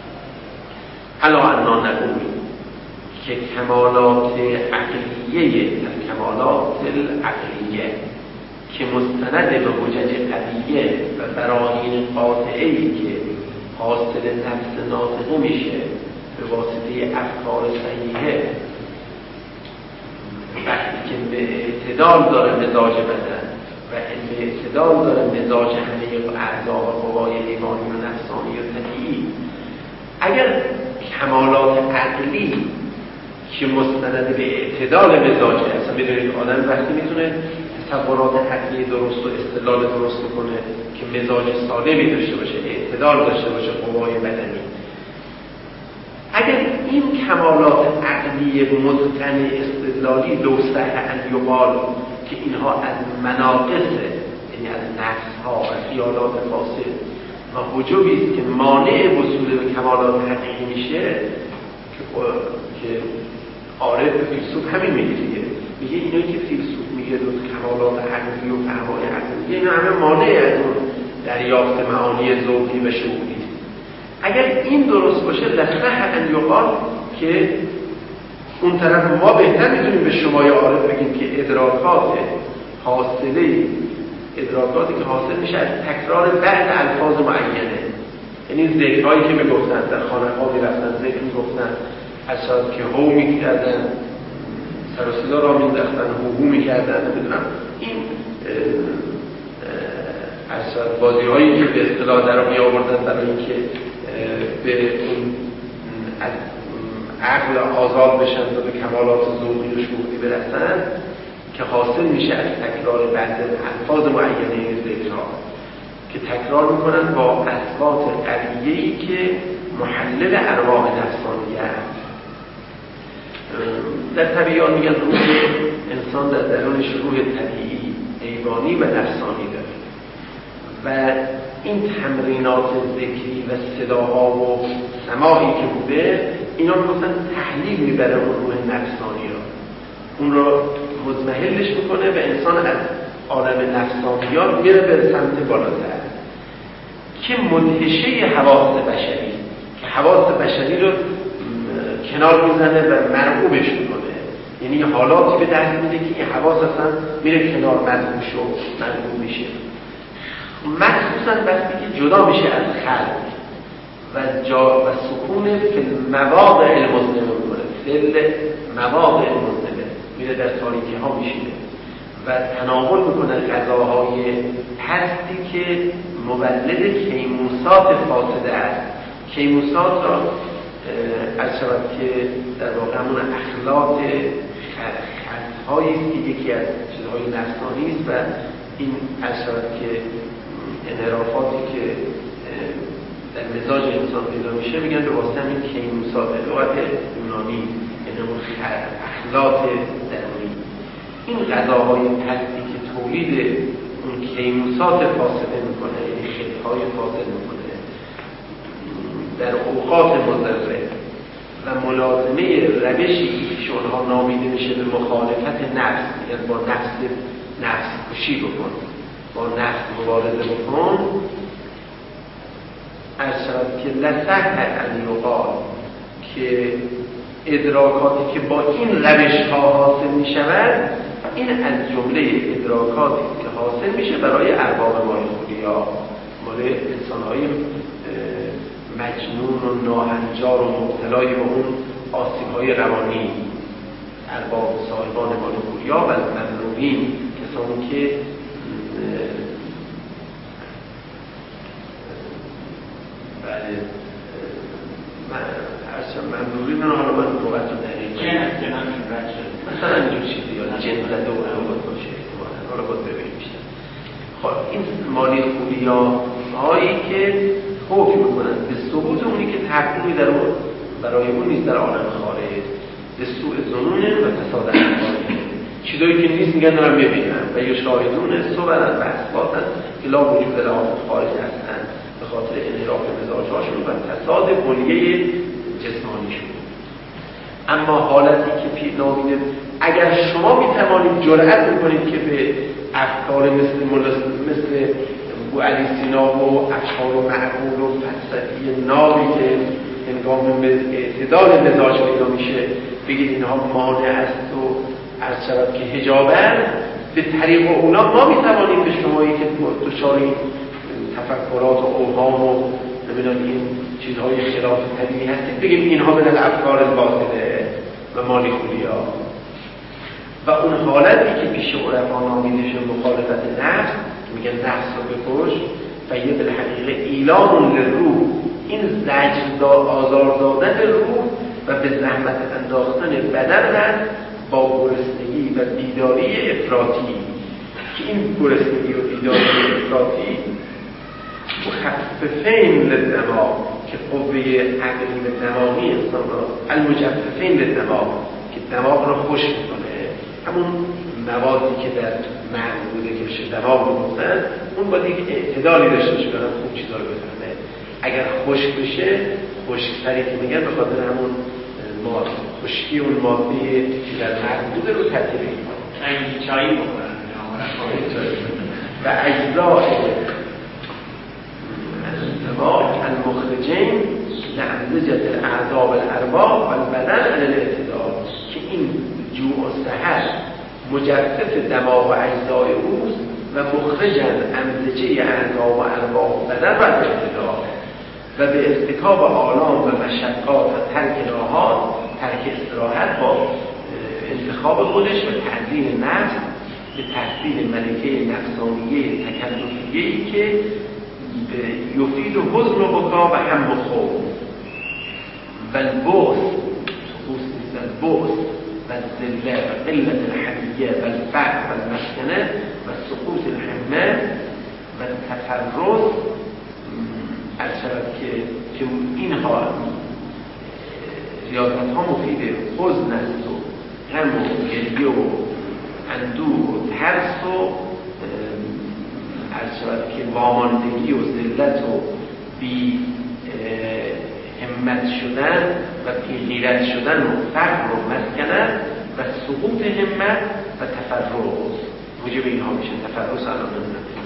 الا انا نقول که کمالات عقلیه کمالات العقلیه که مستند به حجج قویه و براهین قاطعه‌ای که حاصل نفس ناطقه میشه به واسطه افکار صحیحه وقتی که به اعتدال داره مزاج بدن و به اعتدال داره مزاج همه اعضا و قوای حیوانی و نفسانی و طبیعی. اگر کمالات عقلی که مستند به اعتدال مزاجه، اصلا میدونید آدم وقتی میتونه تصورات عقلی درست و استدلال درست کنه که مزاج سالمی داشته باشه، اعتدال داشته باشه قوای بدنی. اگر این کمالات عقلی متقن استدلالی دوسته ان یقال که اینها از مناقص، یعنی از نفس‌ها و خیالات فاسد و حجبی است که مانع وصول به کمالات حقیقی میشه، که که عارف فیلسوف همین میگه دیگه، میگه اینایی که فیلسوف میگه دو کمالات عقلی و فهمای عقلی اینا همه مانع از اون دریافت معانی ذوقی و شعوری. اگر این درست باشه لصح ان یقال که اون طرف ما بهتر میتونیم به شمای عارف بگیم که ادراکات حاصله ادراکاتی که حاصل میشه از تکرار بعض الفاظ معینه، یعنی ذکرهایی که میگفتن در خانه‌ها میرفتن ذکر میگفتن، اصلا که هو میکردن سر و صدا را مینداختن، هو هو میکردن، نمیدونم این اصلا بازی هایی که به اصطلاح در می آوردن برای اینکه به اون عقل آزاد بشن و به کمالات ذوقی و شهودی برسن که حاصل میشه از تکرار بعض الفاظ معینه ذکرها که تکرار میکنن با اثبات قویه‌ای که محلل ارواح نفسانیه است. در طبیعیان میگن روح انسان در درونش روح طبیعی، حیوانی و نفسانی داره و این تمرینات ذکری و صداها و سماعی که بوده اینا رو مثلا تحلیل میبره اون روح نفسانی رو، اون رو مضمحلش میکنه و انسان از عالم نفسانیات میره به سمت بالاتر که منتشه حواس بشری، که حواس بشری رو کنار میزنه و مرعوبش میکنه، یعنی حالاتی به دست میده که این حواس اصلا میره کنار، مدهوش و مرعوب میشه، مخصوصا وقتی که جدا میشه از خلق و جا و سکون فی المواقع المظلمه میکنه، فی المواقع المظلمه میره در تاریکی ها میشینه و تناول میکنه غذاهای پستی که مولد کیموسات فاسده است. کیموسات را عرض شود که در واقع همون اخلاق خطهایی است که یکی از چیزهای نفسانی است و این عرض شود که انحرافاتی که در مزاج انسان پیدا میشه میگن به واسطه همین کیموسات، لغت یونانی، یعنی اون اخلاق درونی. این غذاهای پستی که تولید اون کیموسات فاسده میکنه، یعنی خطهای فاسد میکنه در اوقات مضطره و ملازمه روشی که اونها نامیده میشه به مخالفت نفس، یعنی با نفس نفس کشی بکن، با نفس مبارزه بکن، از شد که لسهل ان یقال که ادراکاتی که با این روش ها حاصل می شود، این از جمله ادراکاتی که حاصل میشه برای ارباب مالخولیا، مال انسان های مجنون و ناهنجار و مبتلای به اون آسیب های روانی، ارباب صاحبان مالخولیا و ممنوعین، کسانی که بله من هرچند ممنوعین رو حالا من لغت رو دقیق مثلا اینجور چیزی یا جن زده و حالا باشه حالا باید ببینیم بیشتر. خب این مالخولیا هایی که حکم میکنن به ثبوت اونی که تحقیقی در اون برای اون نیست در عالم خارج، به سوء ظنون و فساد احوال، چیزایی که نیست میگن دارم میبینم و یا شاهدون صبرن و اثباتن که لا وجود لها خارج هستن به خاطر انحراف مزاجهاشون و فساد کلیه جسمانیشون. اما حالتی که پیر نامیده، اگر شما میتوانید جرأت میکنید که به افکار مثل مثل بو علی سینا و افکار و معقول و فلسفی نابی که هنگام اعتدال مزاج پیدا میشه بگید اینها مانع است و عرض شود که حجابن، به طریق اونا ما میتوانیم به شمایی که دچار این تفکرات و اوهام و نمیدونم این چیزهای خلاف طبیعی هستید بگیم اینها من الافکار الباطله و مالخولیا. و اون حالتی که پیش عرفا نامیده شده مخالفت نفس، میگن نفس رو بکش و یه بالحقیقه ایلان للروح، این زجر آزار دادن روح و به زحمت انداختن بدن هست با گرسنگی و بیداری افراطی، که این گرسنگی و بیداری افراطی مخففین للدماغ که قوه عقلی و دماغی انسان را المجففین للدماغ که دماغ را خوش میکنه، همون موادی که در مغز بوده که بشه دماغ رو بودن، اون باید یک اعتدالی داشته باشه برای خوب چیزا رو بفهمه. اگر خشک بشه، خشکتری که میگن به خاطر همون ماد خشکی اون ماده که در مغز بوده رو ترتیب میکنه. این چایی بخورن و اجزاء الدماغ المخرجین لامزجة الاعضاء والارواح والبدن عن الاعتدال، که این جوع و سحر مجفف دماغ و اجزای اوست و مخرجن امزجه اعضاء و ارواح و بدن و اعتدال و به ارتکاب آلام و مشقات و ترک راحات، ترک استراحت با انتخاب خودش و تعدیل نفس به تحصیل ملکه نفسانیه تکلفیه‌ای که یفید و حزن و بکا و هم و خوف و البعث خصوص البعث و الذله و قلت الحمیه و الفقر و المسکنه و سقوط الحمه و تفرز، از شود که که اینها ریاضت ها مفیده حزن است و غم و گریه و اندوه و ترس و از شود که واماندگی و ذلت و بی همت شدن و بی غیرت شدن و فقر و مسکنه و سقوط همت و تفرز، موجب اینها میشه. تفرز الان نمیدونم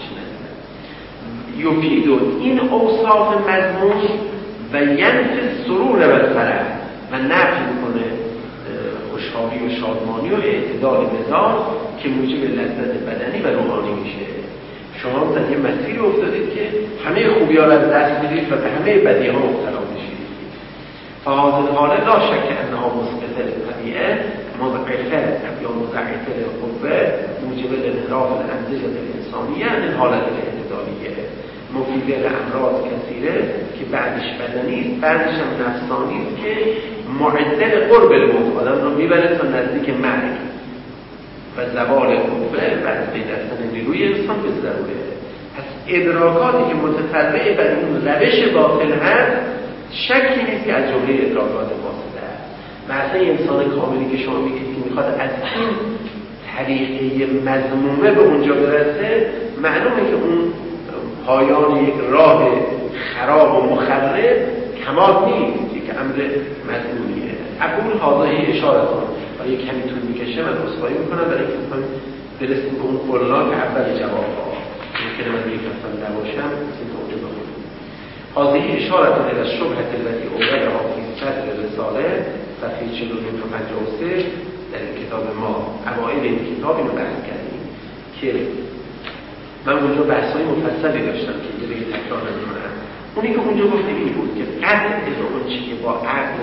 یفید این اوصاف مضمون و ینفی سرور و فرح و نفی میکنه خوشحالی و شادمانی و اعتدال مزاج که موجب لذت بدنی و روحانی میشه. شما در یه مسیری افتادید که همه خوبی‌ها را از دست میدید و به همه بدی‌ها مبتلا میشید. فهذه الحاله لا شک انها مسقطه للطبیعه مضعفه یا مضاعفه للقوه موجبه لانحراف الانظمه الانسانیه عن الحالة الاعتدالیه مفیده لامراض کثیره که بعدش بدنی است، بعدش هم نفسانی است که معدل قرب الموت آدم رو میبره تا نزدیک مرگ و زوال قوه و از بین رفتن نیروی انسان به ضروره. پس ادراکاتی که متفرع بر این روش باطل هست شکی نیست که از جمله ادراکات فاسده است. مثلا انسان کاملی که شما میگید که میخواد از این طریقه مذمومه به اونجا برسه، معلومه که اون پایان یک راه خراب و مخرب کمال نیست، یک امر مذمومیه. اقول حاضر اشاره کنم و یک کمی طول میکشه، من عذرخواهی میکنم برای اینکه میخوایم برسیم به اون قلناک اول جواب ها ممکنه من یک اصلا نباشم این توجه بکنم. حاضر اشاره کنه از شبهت التي اوردها فی صدر رساله صفحه چهل و دو تا پنجاه و سه در این کتاب ما اوائل این کتاب اینو بحث کردیم که من اونجا بحث‌های مفصلی داشتم که دیگه تکرار نمی‌کنم. اونی که اونجا گفتیم این بود که قطع اون چیزی که با عقل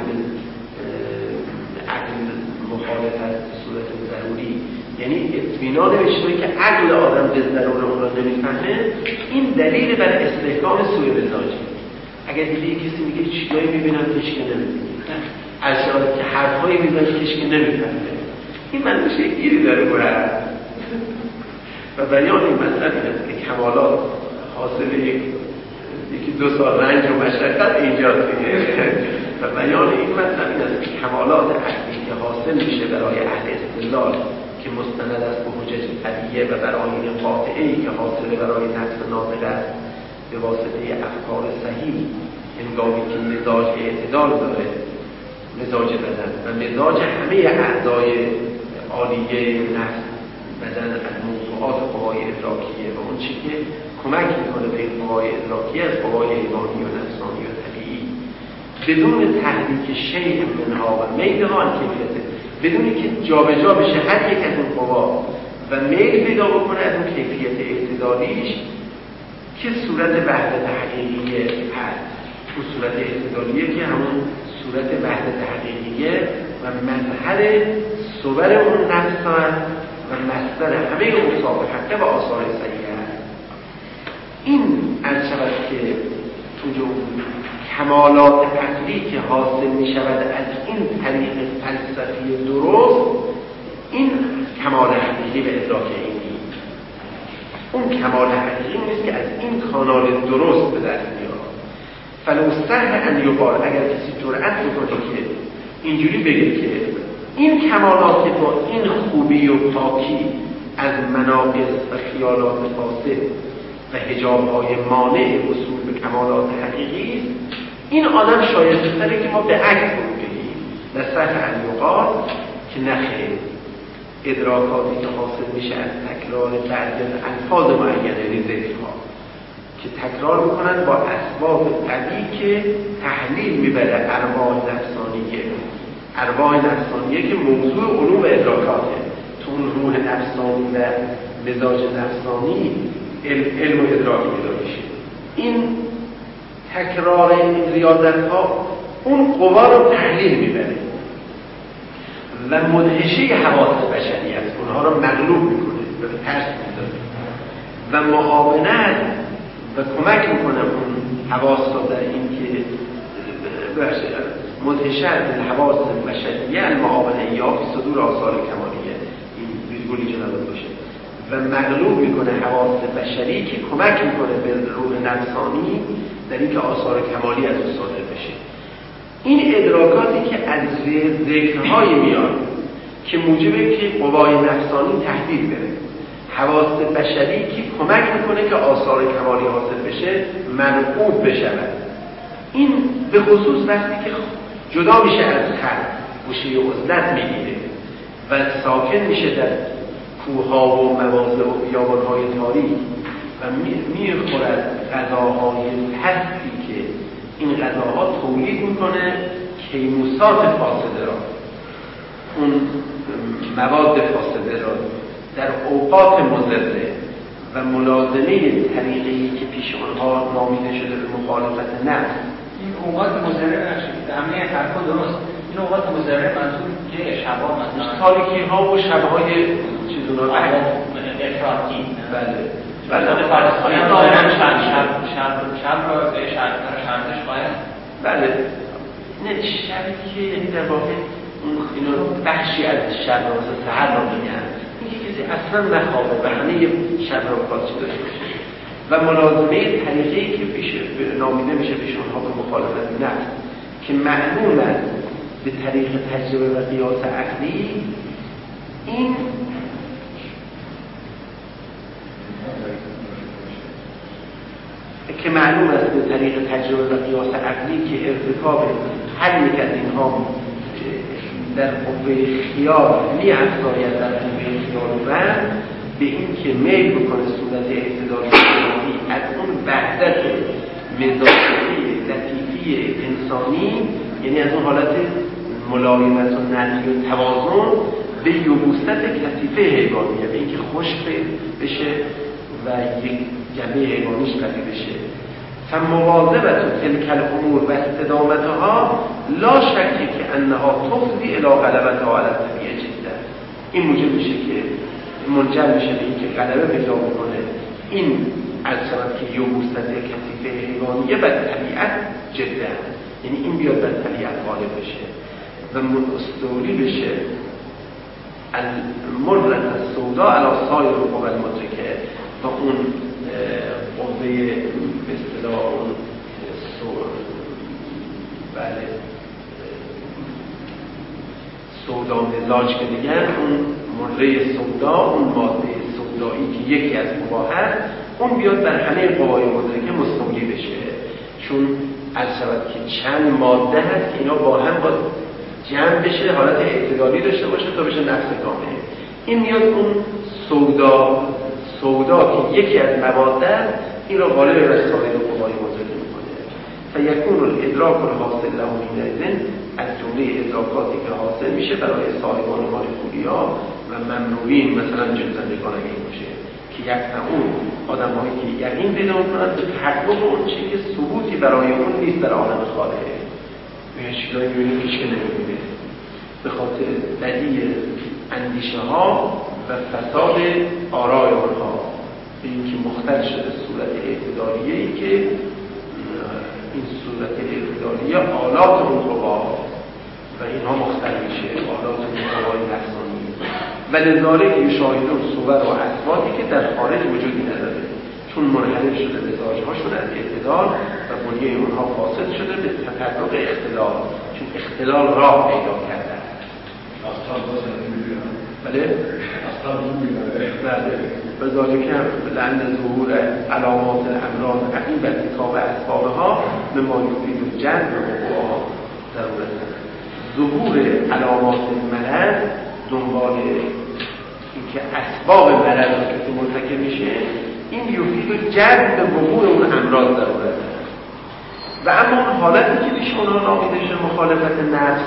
عقل مخالف است به صورت ضروری، یعنی اطمینان به چیزی که عقل آدم به ضرور اون را نمی‌فهمه، این دلیل بر استحکام سوء مزاجی. اگر دیدی کسی میگه چیزایی می‌بینم که هیچ نمی‌بینه، از جایی که حرفایی می‌زنه که هیچ نمی‌فهمه، این منظورش یک گیری داره برای و بیان این مسئله این است که کمالات حاصل یک یکی دو سال رنج و مشقت اینجاست دیگه. و بیان این مسئله این است که کمالات عقلی که حاصل میشه برای اهل استدلال که مستند است به حجج طبیعیه و براین قاطعه‌ای که حاصل برای نفس ناطق است به واسطه افکار صحیح هنگامی که مزاج اعتدال داره، مزاج بدن و مزاج همه اعضای عالیه نفس بدن از موضوعات قوای ادراکیه و اون چی که کمک میکنه به این قوای ادراکیه از قوای حیوانی و نفسانی و طبیعی بدون تحریک شیء منها و میلها عن کیفیته، بدونی که جابجا بشه هر یک از اون قوا و میل پیدا بکنه از اون کیفیت اعتدالیش که صورت وحدت حقیقیه هست. اون صورت اعتدالیه که همون صورت وحدت حقیقیه و مظهر صور اون نفس هست و مصدر همه اوصاف حقه و آثار صحیحه هست. این از شود که تو کمالات عقلی که حاصل می شود از این طریق فلسفی درست، این کمال حقیقی به ادراک اینی. اون کمال حقیقی نیست که از این کانال درست به دست میاد. فلو صح ان یقال، اگر کسی جرأت بکنه که اینجوری بگه که این کمالات که با این خوبی و پاکی از مناقص و خیالات فاسد و حجاب‌های مانع وصول به کمالات حقیقی است، این آدم شایسته تره که ما به عکس بگیم نصف علیقات که نخیر ادراکاتی که حاصل میشه از تکرار بعض الفاظ معینه ذکرها که تکرار میکنن با اسباب قوی که تحلیل میبره ارواح نفسانیه ارواح نفسانیه که موضوع علوم ادراکاته. تو اون روح نفسانی و مزاج نفسانی علم و ادراک میده میشه. این تکرار این ریاضت ها اون قوا رو تحلیل میبره و مدهشه حواس بشری است، اونها رو مغلوب میکنه و به ترس میداره و معاونت و کمک میکنه اون حواس رو در این که مدهشه حواس بشریه المعاونه یا فی صدور آثار کمالیه، این ویرگولی که نداره باشه، و مغلوب میکنه حواس بشری که کمک میکنه به روح نفسانی در این که آثار کمالی از او صادر بشه. این ادراکاتی که از ذکرهای میاد که موجبه که قوای نفسانی تهدید بره، حواس بشری که کمک میکنه که آثار کمالی حاصل بشه منعوب بشود. این به خصوص وقتی که جدا میشه از خلق گوشه عزلت میگیره و ساکن میشه در کوهها و مواضع و بیابانهای تاریک و میخورد غذاهای پستی که این غذاها تولید میکنه کیموسات فاسده را، اون مواد فاسده را در اوقات مضره و ملازمه طریقی که پیش آنها نامیده شده به مخالفت نفس. این اوقات مضرب نشید همه حرفا درست. این اوقات مضرب منظور که شبا مثلا تاریکی ها و شبهای چیزونا افراطی. بله. بله فارسی هم دارن شب شب شب شب را به شب شبش باید. بله. نه شبی که یعنی در واقع اینو بخشی از شب را مثلا سحر را میگن. اینکه کسی اصلا نخوابه و همه شب را خاصی داشته باشه. و ملازمه طریقی که پیش نامیده میشه پیش اونها به مخالفت نفس که معلوم است به طریق تجربه و قیاس عقلی، این که معلوم است به طریق تجربه و قیاس عقلی که ارتکاب هر یک از اینها در قوه خیال می افزاید در قوه خیال و به این که میل بکنه صورت اعتدالی از اون وحدت مزاجی لطیفی انسانی، یعنی از اون حالت ملایمت و نرمی و توازن به یبوست کثیفه حیوانیه، به اینکه خشک بشه و یک جنبه حیوانیش قوی بشه. فمواظبت تلک الامور و استدامتها لا شکی که انها تفضی الی غلبتها علی الطبیعه جدا. این موجب میشه که منجر میشه به اینکه غلبه پیدا میکنه این از شود که یبوست کثیفه حیوانیه بر طبیعت جدا، یعنی این بیاد بر طبیعت غالب بشه و مستولی بشه المرة السوداء علی سایر القوى المدرکه و اون قوه به اصطلاح اون بله سودا مزاج که میگن، اون مره سودا، اون ماده سودایی که یکی از قوا هست، اون بیاد بر همه قوای مدرکه مستولی بشه. چون از شود که چند ماده هست که اینا با هم باید جمع بشه، حالت اعتدالی داشته باشه تا بشه نفس کامل. این میاد اون سودا سودا که یکی از مواد است، این را غالب بر سایر قوای مدرکه میکنه. فیکون الادراک الحاصل له حینئذ از جمله ادراکاتی که حاصل میشه برای صاحبان مالکولیا و ممنوعین، مثلا جنزندگان اگه این باشه که یک اون آدم هایی که یقین پیدا کنند به تحقق اون چیزی که ثبوتی برای اون نیست در عالم خارجه. یه چیزایی میبینید هیچ که نمیبینه به خاطر بدی اندیشه ها و فساد آرای آنها، به اینکه مختل شده صورت اعتدالیه ای که این صورت اعتدالیه آلات اون قوا و اینها مختل میشه، آلات اون قوای نفسانی و لذالک یشاهدون صور و اصفاتی که در خارج وجودی نداره، چون منحرف شده مزاجهاشون از اعتدال و بنیه اونها فاسد شده به تطرق اختلال، چون اختلال راه پیدا کرده است. بله؟ بله. بذالک لعن ظهور علامات الامراض عقیب ارتکاب اسبابها به ما یفید جذب وقوعها ضرورت است. ظهور علامات مرض دنبال اینکه اسباب مرض که مرتکب میشه، این یفید جذب وقوع اون امراض ضرورت است. و اما اون حالتی که پیش اونها نامیده شده مخالفت نفس،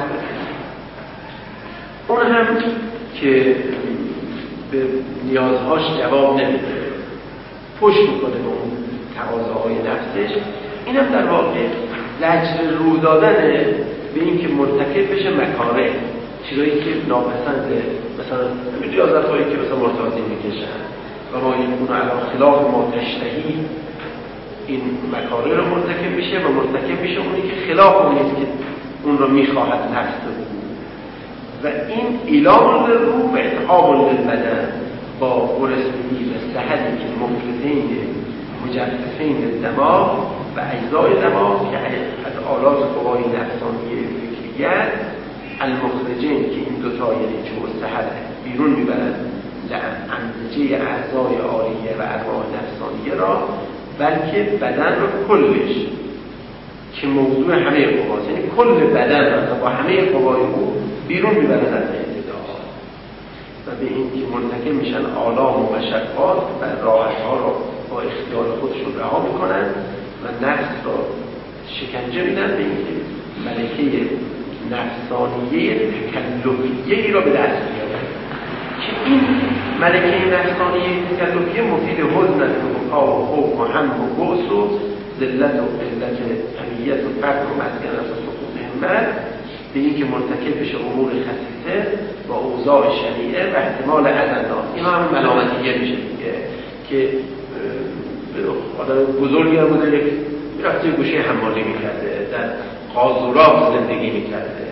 اون هم که به نیازهاش جواب نمیده، پشت میکنه به اون تقاضاهای نفسش، این هم در واقع زجر رو دادن به این که مرتکب بشه مکاره، چیزایی که ناپسنده، مثلا ریاضت هایی که مثلا مرتازی میکشن و ما این اون علا خلاف ما تشتهی، این مکاره رو مرتکب میشه و مرتکب میشه اونی که خلاف اونیست که اون رو میخواهد نفس بده. و این ایلام للروح و اتعاب للبدن با گرسنگی و سحری که مفردین مجففین دماغ و اجزای دماغ که از آلات قوای نفسانی فکریت المخرجین که این دوتا یعنی جو سحر بیرون میبرند لانتجه اعضای عالیه و ارواح نفسانیه را، بلکه بدن را کلش که موضوع همه قواست، یعنی کل بدن را با همه قوای او بیرون میبرند از اعتدال و به این که مرتکب میشن آلام و مشقات و راحتها را با اختیار خودشون رها میکنن و نفس را شکنجه میدن به این که ملکه نفسانیه تکلفیه ای را به دست میارن که این ملکه نفسانی تکلفی مفید حزن است و خواب و خوف و هم و بؤس و ذلت و قلت طبیعت و فقر و مسکنت و سقوط همت به اینکه مرتکب بشه امور خسیسه با اوضاع شریعه و احتمال عددان. این هم ملامتیه میشه دیگه که آدم بزرگی هم بوده یک میرفته گوشه حمالی میکرده، در قاذورات زندگی میکرده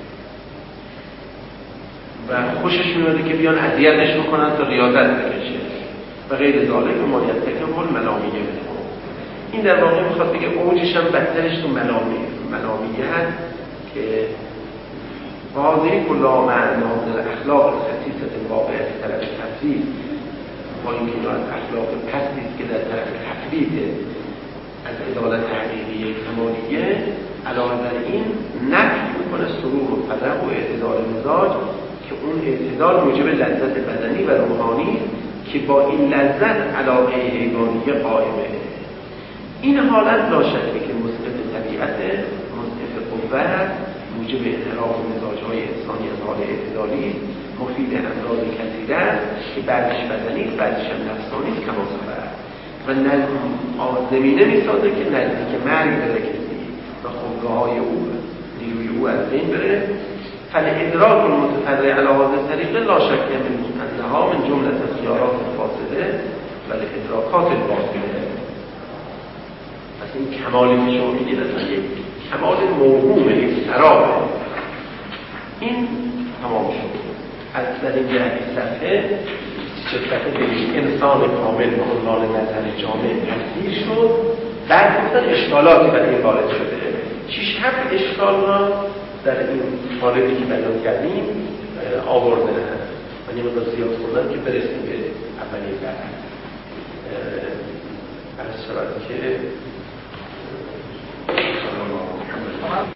و خوشش میاد که بیان اذیتش میکنن تا ریاضت بکشه و غیر ذالک و مالیت تکمل ملامیه میکنه. این در واقع میخواد بگه اوجش هم بدترش تو ملامیه ملامیه هست که واضحی کلا معنا در اخلاق خصیصت واقعیت طرف تفریط با اینکه اینا از اخلاق پستیست که در طرف تفریط از عدالت حقیقی کمالیه، علاوه بر این نفی میکنه سرور و فرح و اعتدال مزاج که اون اعتدال موجب لذت بدنی و روحانی که با این لذت علاقه حیوانیه قائمه. این حالت لا شک که مسقط طبیعت، مسقط قوه، موجب انحراف مزاج‌های انسانی از حال اعتدالی، مفید امراض کثیره که بعدش بدنی بعدش هم نفسانی کما سفر و زمینه میسازه که نزدیک مرگ بره کسی و خودگاه‌های او نیروی او از بین بره. فالادراک المتفرع علی هذا الطریق لا شک من انها من جمله اختیارات فاسده و الادراکات الباطله. پس این کمالی که شما میگید اصلا یک کمال موهومه، یک سرابه. این تمام شد. از در این جهت صفحه چه صفحه بگید انسان کامل به عنوان نظر جامع تصدیح شد. بعد گفتن اشکالاتی برای این وارد شده. شش هفت اشکال را در این موردی که بیان کردیم آورده من یه مقدار زیاد خوندم که برسیم به اولی بحث. عرض شود که